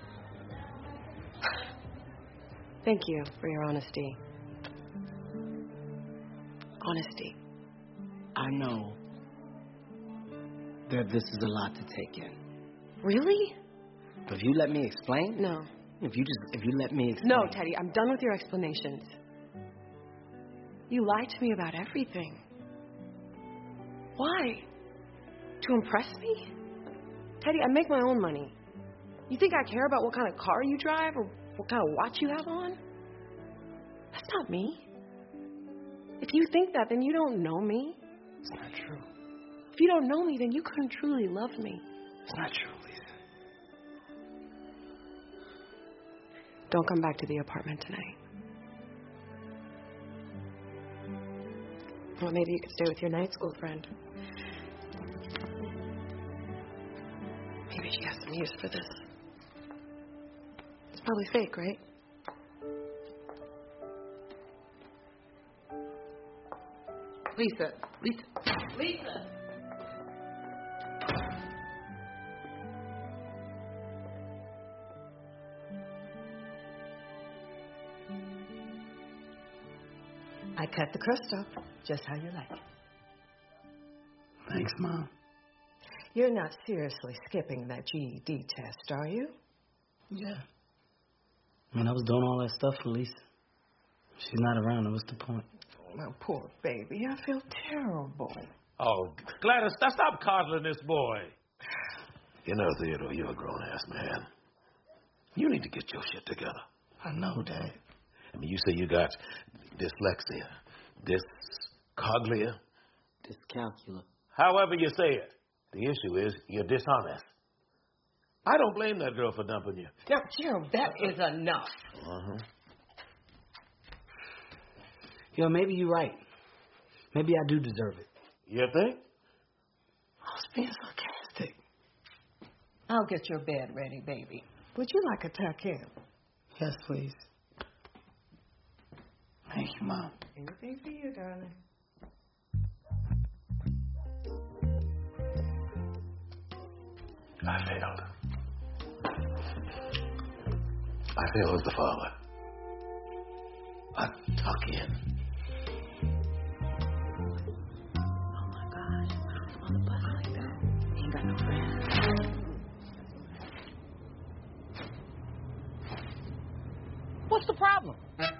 Thank you for your honesty. Honesty. I know that this is a lot to take in. Really? But if you let me explain? No. If you let me explain. No, Teddy, I'm done with your explanations. You lied to me about everything. Why? To impress me? Teddy, I make my own money. You think I care about what kind of car you drive or what kind of watch you have on? That's not me. If you think that, then you don't know me. It's not true. If you don't know me, then you couldn't truly love me. It's not true, Lisa. Don't come back to the apartment tonight. Well, maybe you could stay with your night school friend. Maybe she has some use for this. It's probably fake, right? Lisa. I cut the crust off just how you like it. Thanks, Mom. You're not seriously skipping that GED test, are you? Yeah. Man, I was doing all that stuff for Lisa. She's not around. What's the point? My poor baby. I feel terrible. Oh, Gladys, stop coddling this boy. You know, Theodore, you're a grown-ass man. You need to get your shit together. I know, Dad. I mean, you say you got dyslexia, dyscoglia, dyscalculia. However you say it. The issue is you're dishonest. I don't blame that girl for dumping you. Now, Gerald, that is enough. Yo, maybe you're right. Maybe I do deserve it. You think? I was being sarcastic. I'll get your bed ready, baby. Would you like a tuck in? Yes, please. Thank you, Mom. Anything for you, darling. I failed. I failed as the father. I tuck in. Oh my gosh, on the bus like that. He ain't got no friends. What's the problem?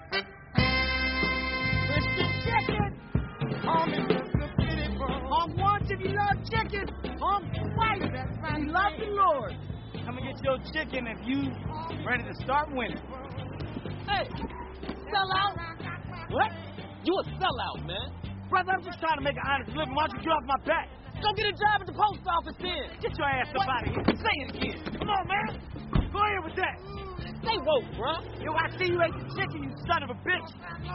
Christian chicken. On once if you love chicken. On twice if you love the Lord. Come and get your chicken if you ready to start winning. Hey, sellout. What? You a sellout, man. Brother, I'm just trying to make an honest living. Why don't you get off my back? Go get a job at the post office then. Get your ass up out of here. Say it again. Come on, man. Go ahead with that. Stay woke, bruh. Yo, I see you ate the chicken, you son of a bitch.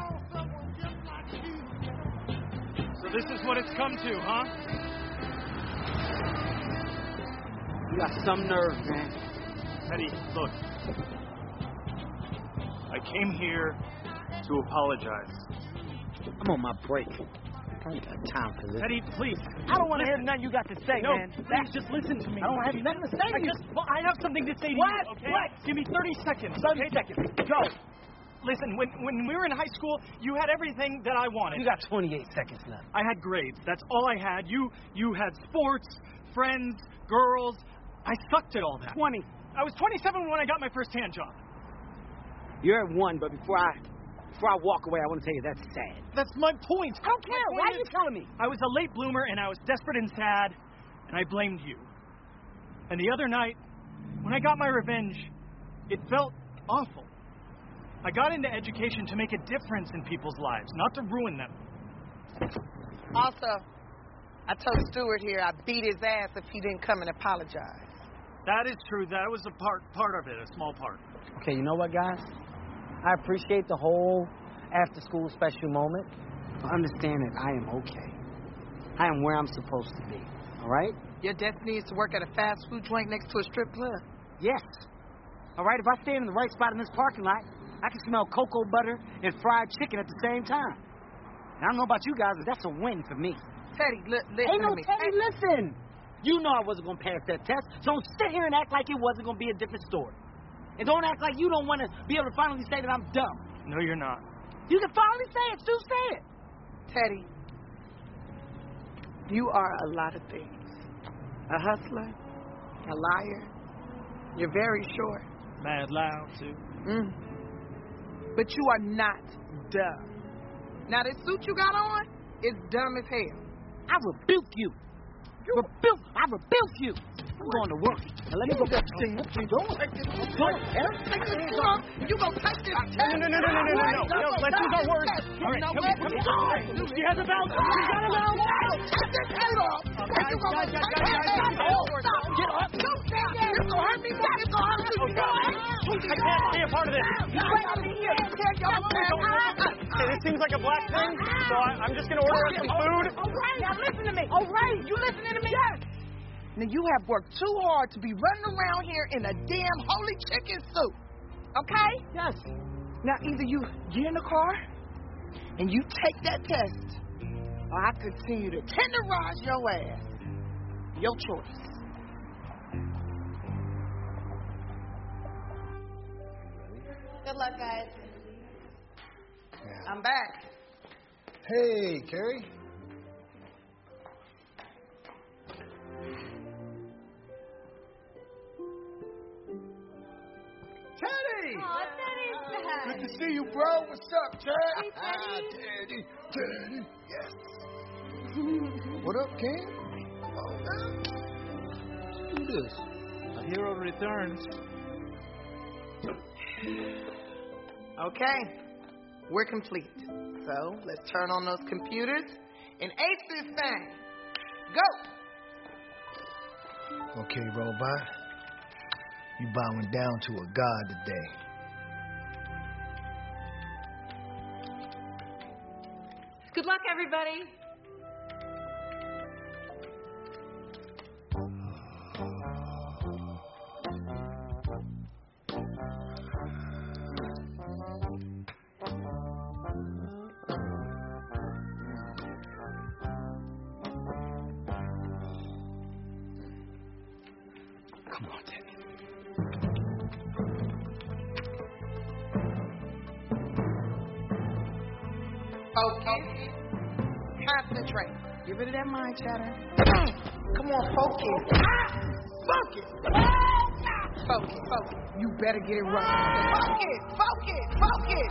So this is what it's come to, huh? You got some nerve, man. Teddy, look. I came here to apologize. I'm on my break. I ain't got time for this. Teddy, please. I don't want to hear nothing you got to say, No, man. please just listen to me. I don't have nothing to say to you. I have something to say to What? you, okay? What? Give me 30 seconds. 30 seconds. Go. Listen, when we were in high school, you had everything that I wanted. You got 28 seconds left. I had grades. That's all I had. You had sports, friends, girls. I sucked at all that. 20. I was 27 when I got my first hand job. You're at 1, but before I walk away, I want to tell you that's sad. That's my point. I don't care. Why are you telling me? I was a late bloomer, and I was desperate and sad, and I blamed you. And the other night, when I got my revenge, it felt awful. I got into education to make a difference in people's lives, not to ruin them. Also, I told Stuart here I beat his ass if he didn't come and apologize. That is true. That was a part of it, a small part. Okay, you know what, guys? I appreciate the whole after-school special moment. But understand that I am okay. I am where I'm supposed to be. All right? Your destiny is to work at a fast food joint next to a strip club. Yes. All right, if I stand in the right spot in this parking lot, I can smell cocoa butter and fried chicken at the same time. And I don't know about you guys, but that's a win for me. Teddy, listen Ain't no to me. Teddy, listen. You know I wasn't going to pass that test, so don't sit here and act like it wasn't going to be a different story. And don't act like you don't want to be able to finally say that I'm dumb. No, you're not. You can finally say it. Stu, say it. Teddy, you are a lot of things. A hustler, a liar. You're very short. Mad loud, too. But you are not dumb. Now, this suit you got on is dumb as hell. I rebuke you. I rebuke you. I'm going to work. Now let me go back to you. What you doing? You gonna touch this? No. Let's use our words. All right, come here. She has a belt. She got a belt. Take this head off. Guys. Get up. It's gonna hurt me more. It's gonna hurt you. I can't be a part of this. Hey, this seems like a black thing, so I'm just going to order us some food. All right, now listen to me. All right, you listening to me? Yes. Now, you have worked too hard to be running around here in a damn holy chicken suit. Okay? Yes. Now, either you get in the car and you take that test, or I continue to tenderize your ass. Your choice. Good luck, guys. I'm back. Hey, Carrie. Teddy! Aw, Teddy's back. Good to see you, bro. What's up, Ted? Teddy. Yes. What up, King? Let's do this. A hero returns. Okay. We're complete. So, let's turn on those computers and ace this thing. Go! Okay, robot. You bowing down to a god today. Good luck, everybody. Come on, Teddy. Focus. Concentrate. Give it that mind chatter. Come on, focus. Focus. Focus. You better get it right. Focus.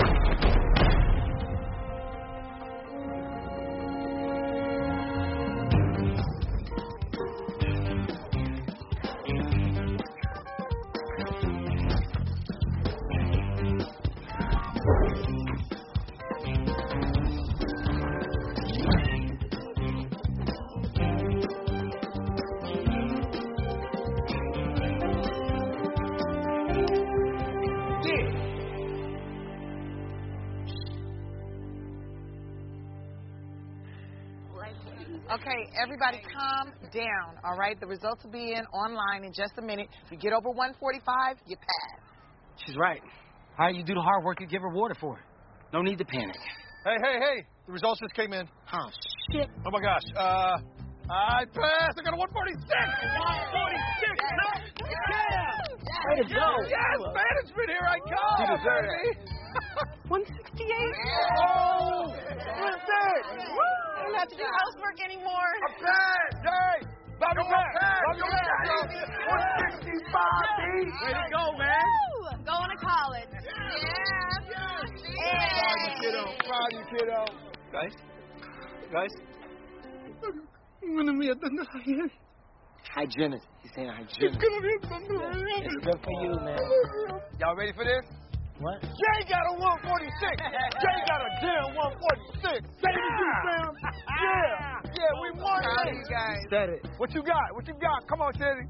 Okay, everybody calm down, all right? The results will be in online in just a minute. If you get over 145, you pass. She's right. All right, you do the hard work, you get rewarded for it. No need to panic. Hey. The results just came in. Oh, shit. Oh, my gosh. I passed. I got a 146. 146. Yeah. Way to go. Yes, management, here I come. You deserve baby. 168. Oh, what's that? I don't have to do housework anymore. A pass. Hey, Bobby pass. 165, B. Way to go, man. Going to college. Proud you, kiddo. Guys. Hygienist. He's saying hygienist. It's good for you, man. Y'all ready for this? What? Jay got a 146. Jay got a damn 146. Say it, Yeah, we won Proud of it. you guys. Said it. What you got? Come on, Teddy.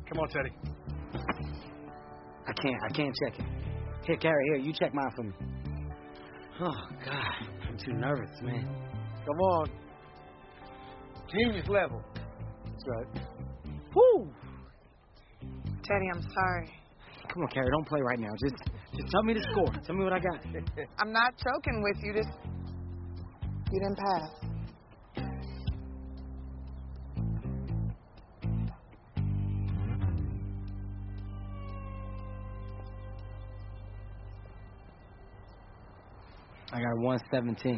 I can't check it. Here, Carrie, here, you check mine for me. Oh, God. I'm too nervous, man. Come on. Genius level. That's right. Woo! Teddy, I'm sorry. Come on, Carrie, don't play right now. Just tell me the score. Tell me what I got. I'm not joking with you. You didn't pass. I got 117.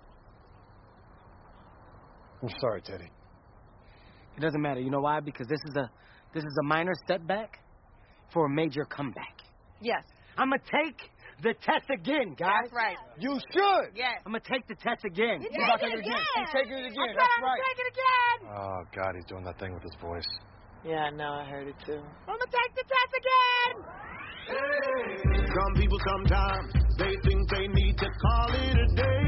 I'm sorry, Teddy. It doesn't matter. You know why? Because this is a minor setback for a major comeback. Yes. I'm going to take the test again, guys. That's right. You should. Yes. I'm going to take the test again. You He's take it again. He's taking it again. I That's said I'm right. taking it again. Oh, God, he's doing that thing with his voice. Yeah, I know. I heard it too. I'm going to take the test again. Some people sometimes, they think they need to call it a day.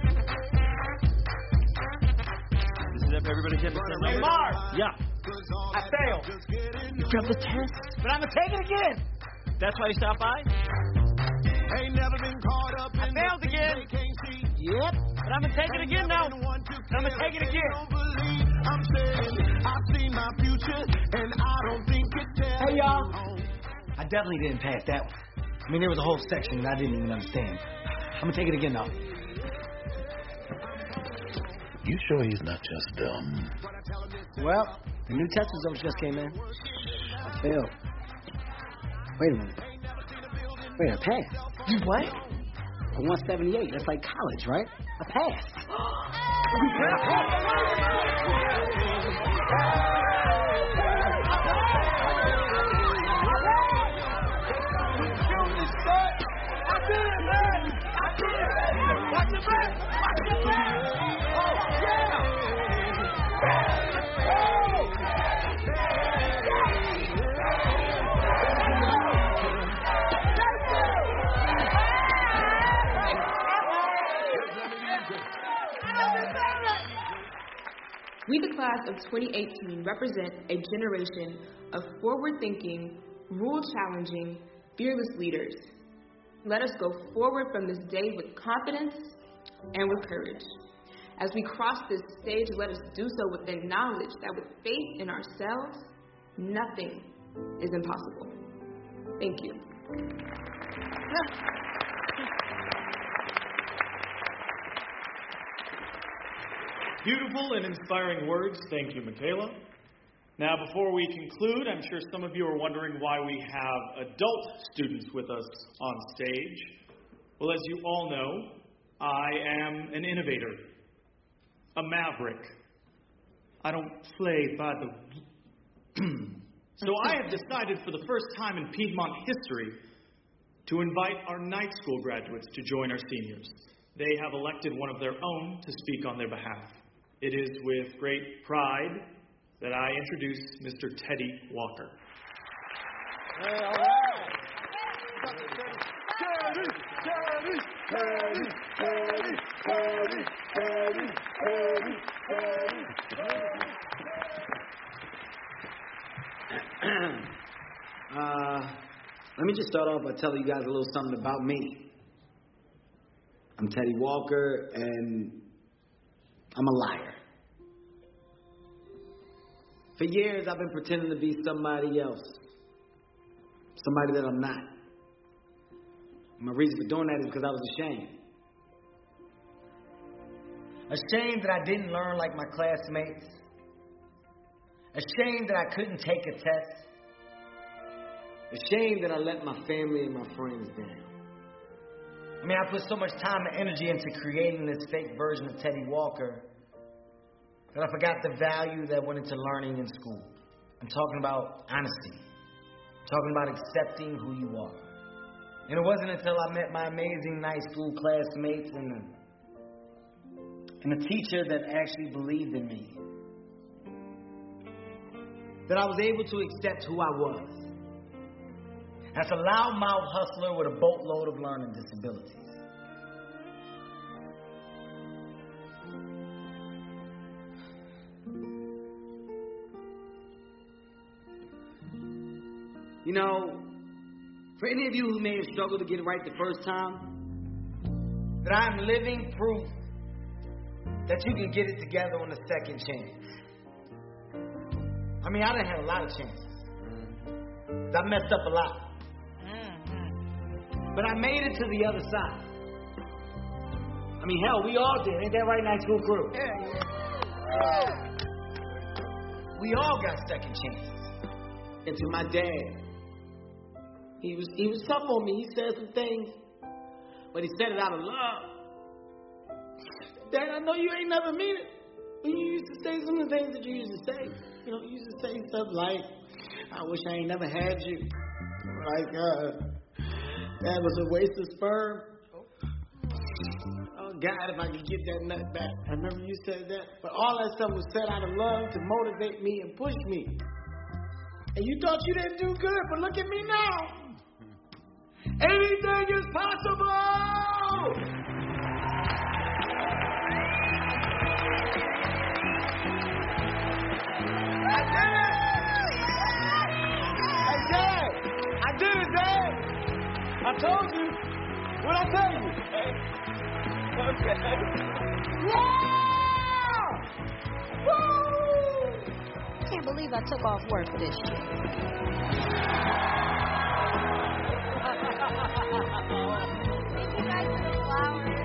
This is everybody get the same number? Hey, Mark. Yeah. I failed. You grabbed the test? But I'm going to take it again. That's why you stopped by? Ain't never been caught up in failed the things again. they can't see. Yep. But I'm going to take it again now. I'm going to take it again. I'm saying I've seen my future, and I don't think it tells. Hey, y'all. I definitely didn't pass that one. I mean, there was a whole section that I didn't even understand. I'm going to take it again, though. You sure he's not just dumb? Well, the new test results just came in. I failed. Wait a minute. Wait, I passed. You what? A 178. That's like college, right? I passed. We, the class of 2018, represent a generation of forward-thinking, rule-challenging, fearless leaders. Let us go forward from this day with confidence and with courage. As we cross this stage, let us do so with the knowledge that with faith in ourselves, nothing is impossible. Thank you. Beautiful and inspiring words. Thank you, Michaela. Now, before we conclude, I'm sure some of you are wondering why we have adult students with us on stage. Well, as you all know, I am an innovator, a maverick. I don't play by the... So I have decided for the first time in Piedmont history to invite our night school graduates to join our seniors. They have elected one of their own to speak on their behalf. It is with great pride that I introduce Mr. Teddy Walker. Hey, all right. Let me just start off by telling you guys a little something about me. I'm Teddy Walker, and I'm a liar. For years, I've been pretending to be somebody else. Somebody that I'm not. My reason for doing that is because I was ashamed. Ashamed that I didn't learn like my classmates. Ashamed that I couldn't take a test. Ashamed that I let my family and my friends down. I mean, I put so much time and energy into creating this fake version of Teddy Walker that I forgot the value that went into learning in school. I'm talking about honesty. I'm talking about accepting who you are. And it wasn't until I met my amazing night school classmates and a teacher that actually believed in me that I was able to accept who I was. That's a loudmouth hustler with a boatload of learning disabilities. You know, for any of you who may have struggled to get it right the first time, that I'm living proof that you can get it together on a second chance. I mean, I done had a lot of chances. I messed up a lot. But I made it to the other side. I mean, hell, we all did. Ain't that right, Night School crew? Yeah. We all got second chances. And to my dad, he was tough on me. He said some things, but he said it out of love. Dad, I know you ain't never mean it. But you used to say some of the things that you used to say. You know, you used to say stuff like, I wish I ain't never had you. Like, that was a waste of sperm. Oh, God, if I could get that nut back. I remember you said that. But all that stuff was said out of love to motivate me and push me. And you thought you didn't do good, but look at me now. Anything is possible! I did it, Dad. I told you. What'd I tell you? Okay. Yeah! Woo! Can't believe I took off work for this shit. Thank you guys for the flowers.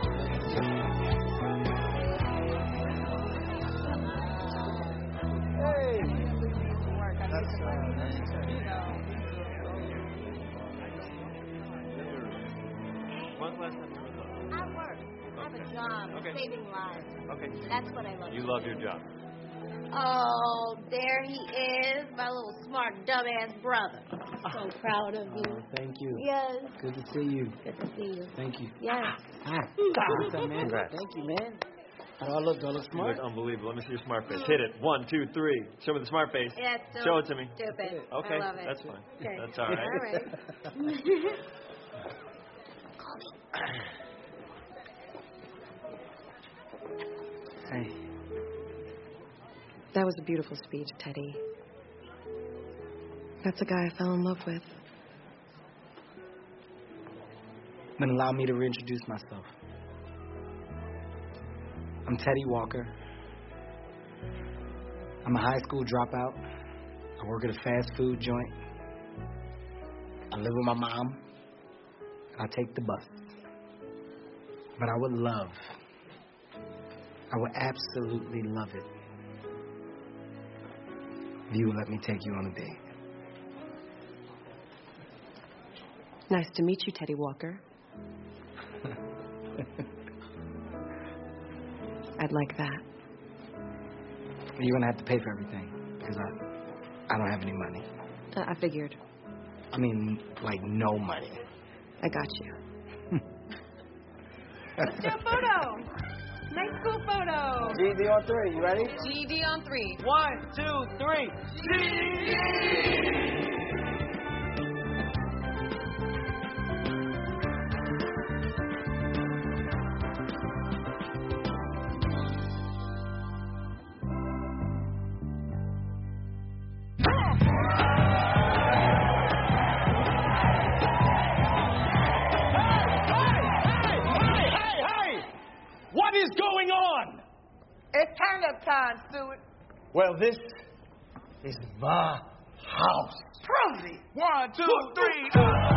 When's the last time you were alone? I work. I have a job. Okay. Saving lives. Okay. That's what I love. You love your job. Oh, there he is, my little smart dumbass brother. So proud of you. Oh, thank you. Yes. Good to see you. Good to see you. Thank you. Yes. Hi. What's up, man? Congrats. Thank you, man. Do I look You smart? look unbelievable. Let me see your smart face. Hit it. 1, 2, 3. Show me the smart face. Yeah, it's so Show it to me. stupid. Okay, I love it. that's fine. Okay. That's all right. All right. Hey. That was a beautiful speech, Teddy. That's the guy I fell in love with. Then allow me to reintroduce myself. I'm Teddy Walker. I'm a high school dropout. I work at a fast food joint. I live with my mom. And I take the bus. But I would absolutely love it if you would let me take you on a date. Nice to meet you, Teddy Walker. I'd like that. You're going to have to pay for everything because I don't have any money. I figured. I mean, like, no money. I got you. Let's do a photo. Nice school photo. GED on 3. You ready? GED on 3. 1, 2, 3. GED! What is going on? It's turn-up time, Stuart. Well, this is my house. Prove it. 1, 2, 3.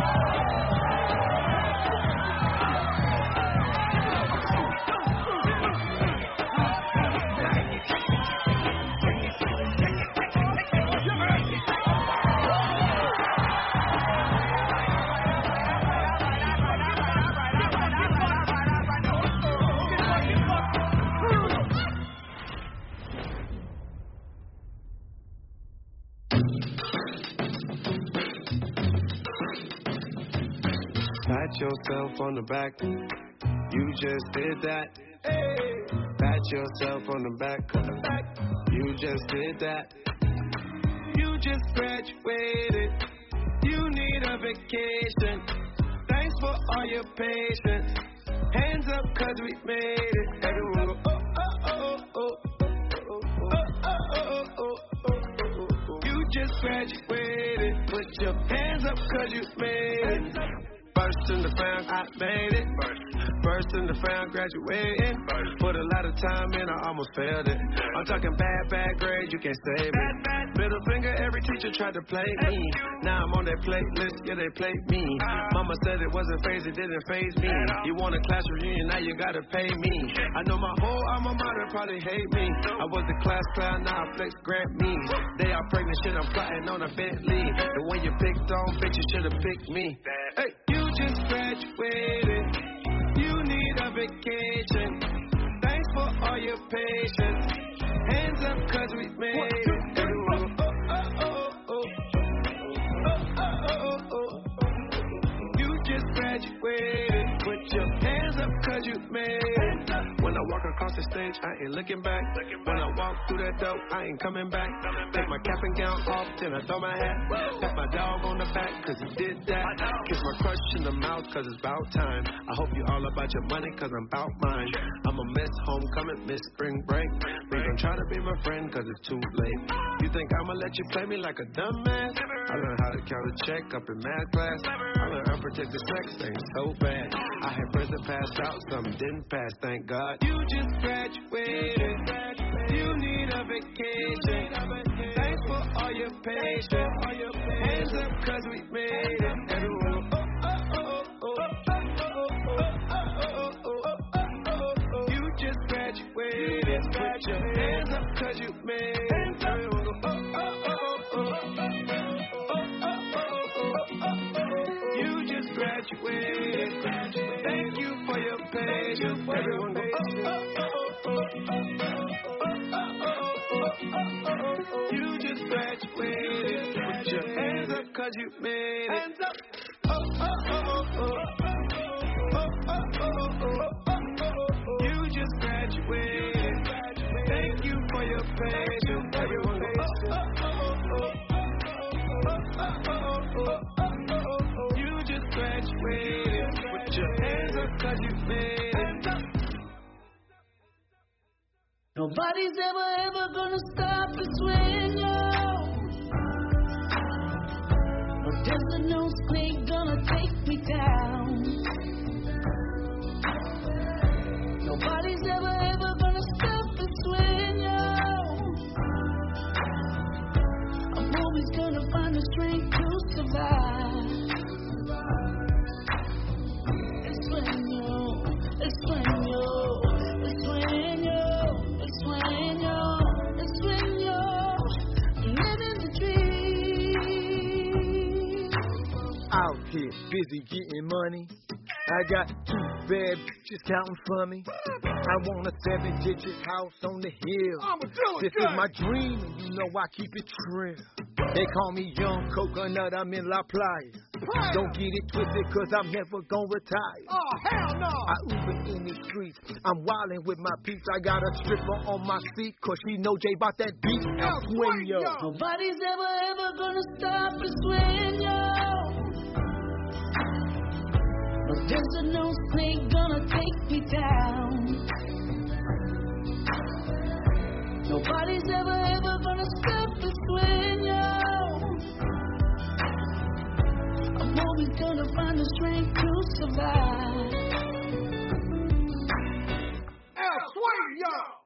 Pat yourself on the back. You just did that. Pat yourself on the back. You just did that. You just graduated. You need a vacation. Thanks for all your patience. Hands up 'cause we made it. Everyone go, oh, oh, oh, oh, oh, oh, oh, oh, oh. You just graduated. Put your hands up 'cause you made it. First in the fam, I made it. First in the fam, graduating. Put a lot of time in, I almost failed it. I'm talking bad grades, you can't save it. Middle finger, every teacher tried to play me. Now I'm on their playlist, yeah, they played me. Mama said it wasn't phase, it didn't phase me. You want a class reunion, now you gotta pay me. I know my whole alma mater probably hate me. I was the class clown, now I flex Grammys. They are pregnant shit, I'm plotting on a Bentley. And when you picked on, bitch, you should've picked me. Hey, you just graduated. You need a vacation. Thanks for all your patience. Hands up 'cause we made it. Everyone go, oh, oh, oh, oh. Oh, oh, oh, oh. You just graduated. Put your hands up 'cause you made it. When I walk across the stage, I ain't looking back. When I walk through that door, I ain't coming back. Take my cap and gown off, then I throw my hat. Pat my dog on the back 'cause he did that. Kiss my crush in the mouth 'cause it's about time. I hope you all about your money 'cause I'm about mine. I'ma miss homecoming, miss spring break. Please don't try to be my friend 'cause it's too late. You think I'ma let you play me like a dumbass? I learned how to count a check up in math class. I learned unprotected sex ain't so bad. I had friends that passed out, some didn't pass, thank God. You just graduated. You need a vacation. Thanks for all your patience. Hands up 'cause we made it. Everyone go, oh, oh, oh, oh. You just graduated. Put your hands up 'cause you made it. Everyone go, oh, oh, oh, oh. You just graduated. Thank you for your patience. Everyone go, oh, oh, oh, oh. You just graduated. Put your hands up 'cause you made it. Hands up. Oh, oh, oh, oh. You just graduated. Thank you for your patience. Everyone go, oh, oh, oh. You just graduated. Put your hands up 'cause you made it. Nobody's ever gonna stop us when no desert quake gonna take me down. Nobody's ever gonna stop us when I'm always gonna find the strength to survive. It's when out here busy getting money. I got 2 bad bitches counting for me. I want a 7-digit house on the hill. This is my dream, and you know I keep it trim. They call me Young Coconut, I'm in La Playa. Don't get it twisted, 'cause I'm never gonna retire. Oh, hell no! I Uber in the streets, I'm wildin' with my peeps. I got a stripper on my seat, 'cause she know Jay bought that beat. El Sueño. Nobody's ever gonna stop us when no desert quake gonna take me down. Nobody's ever gonna stop us when I'm always gonna find the strength to survive. El Sueño!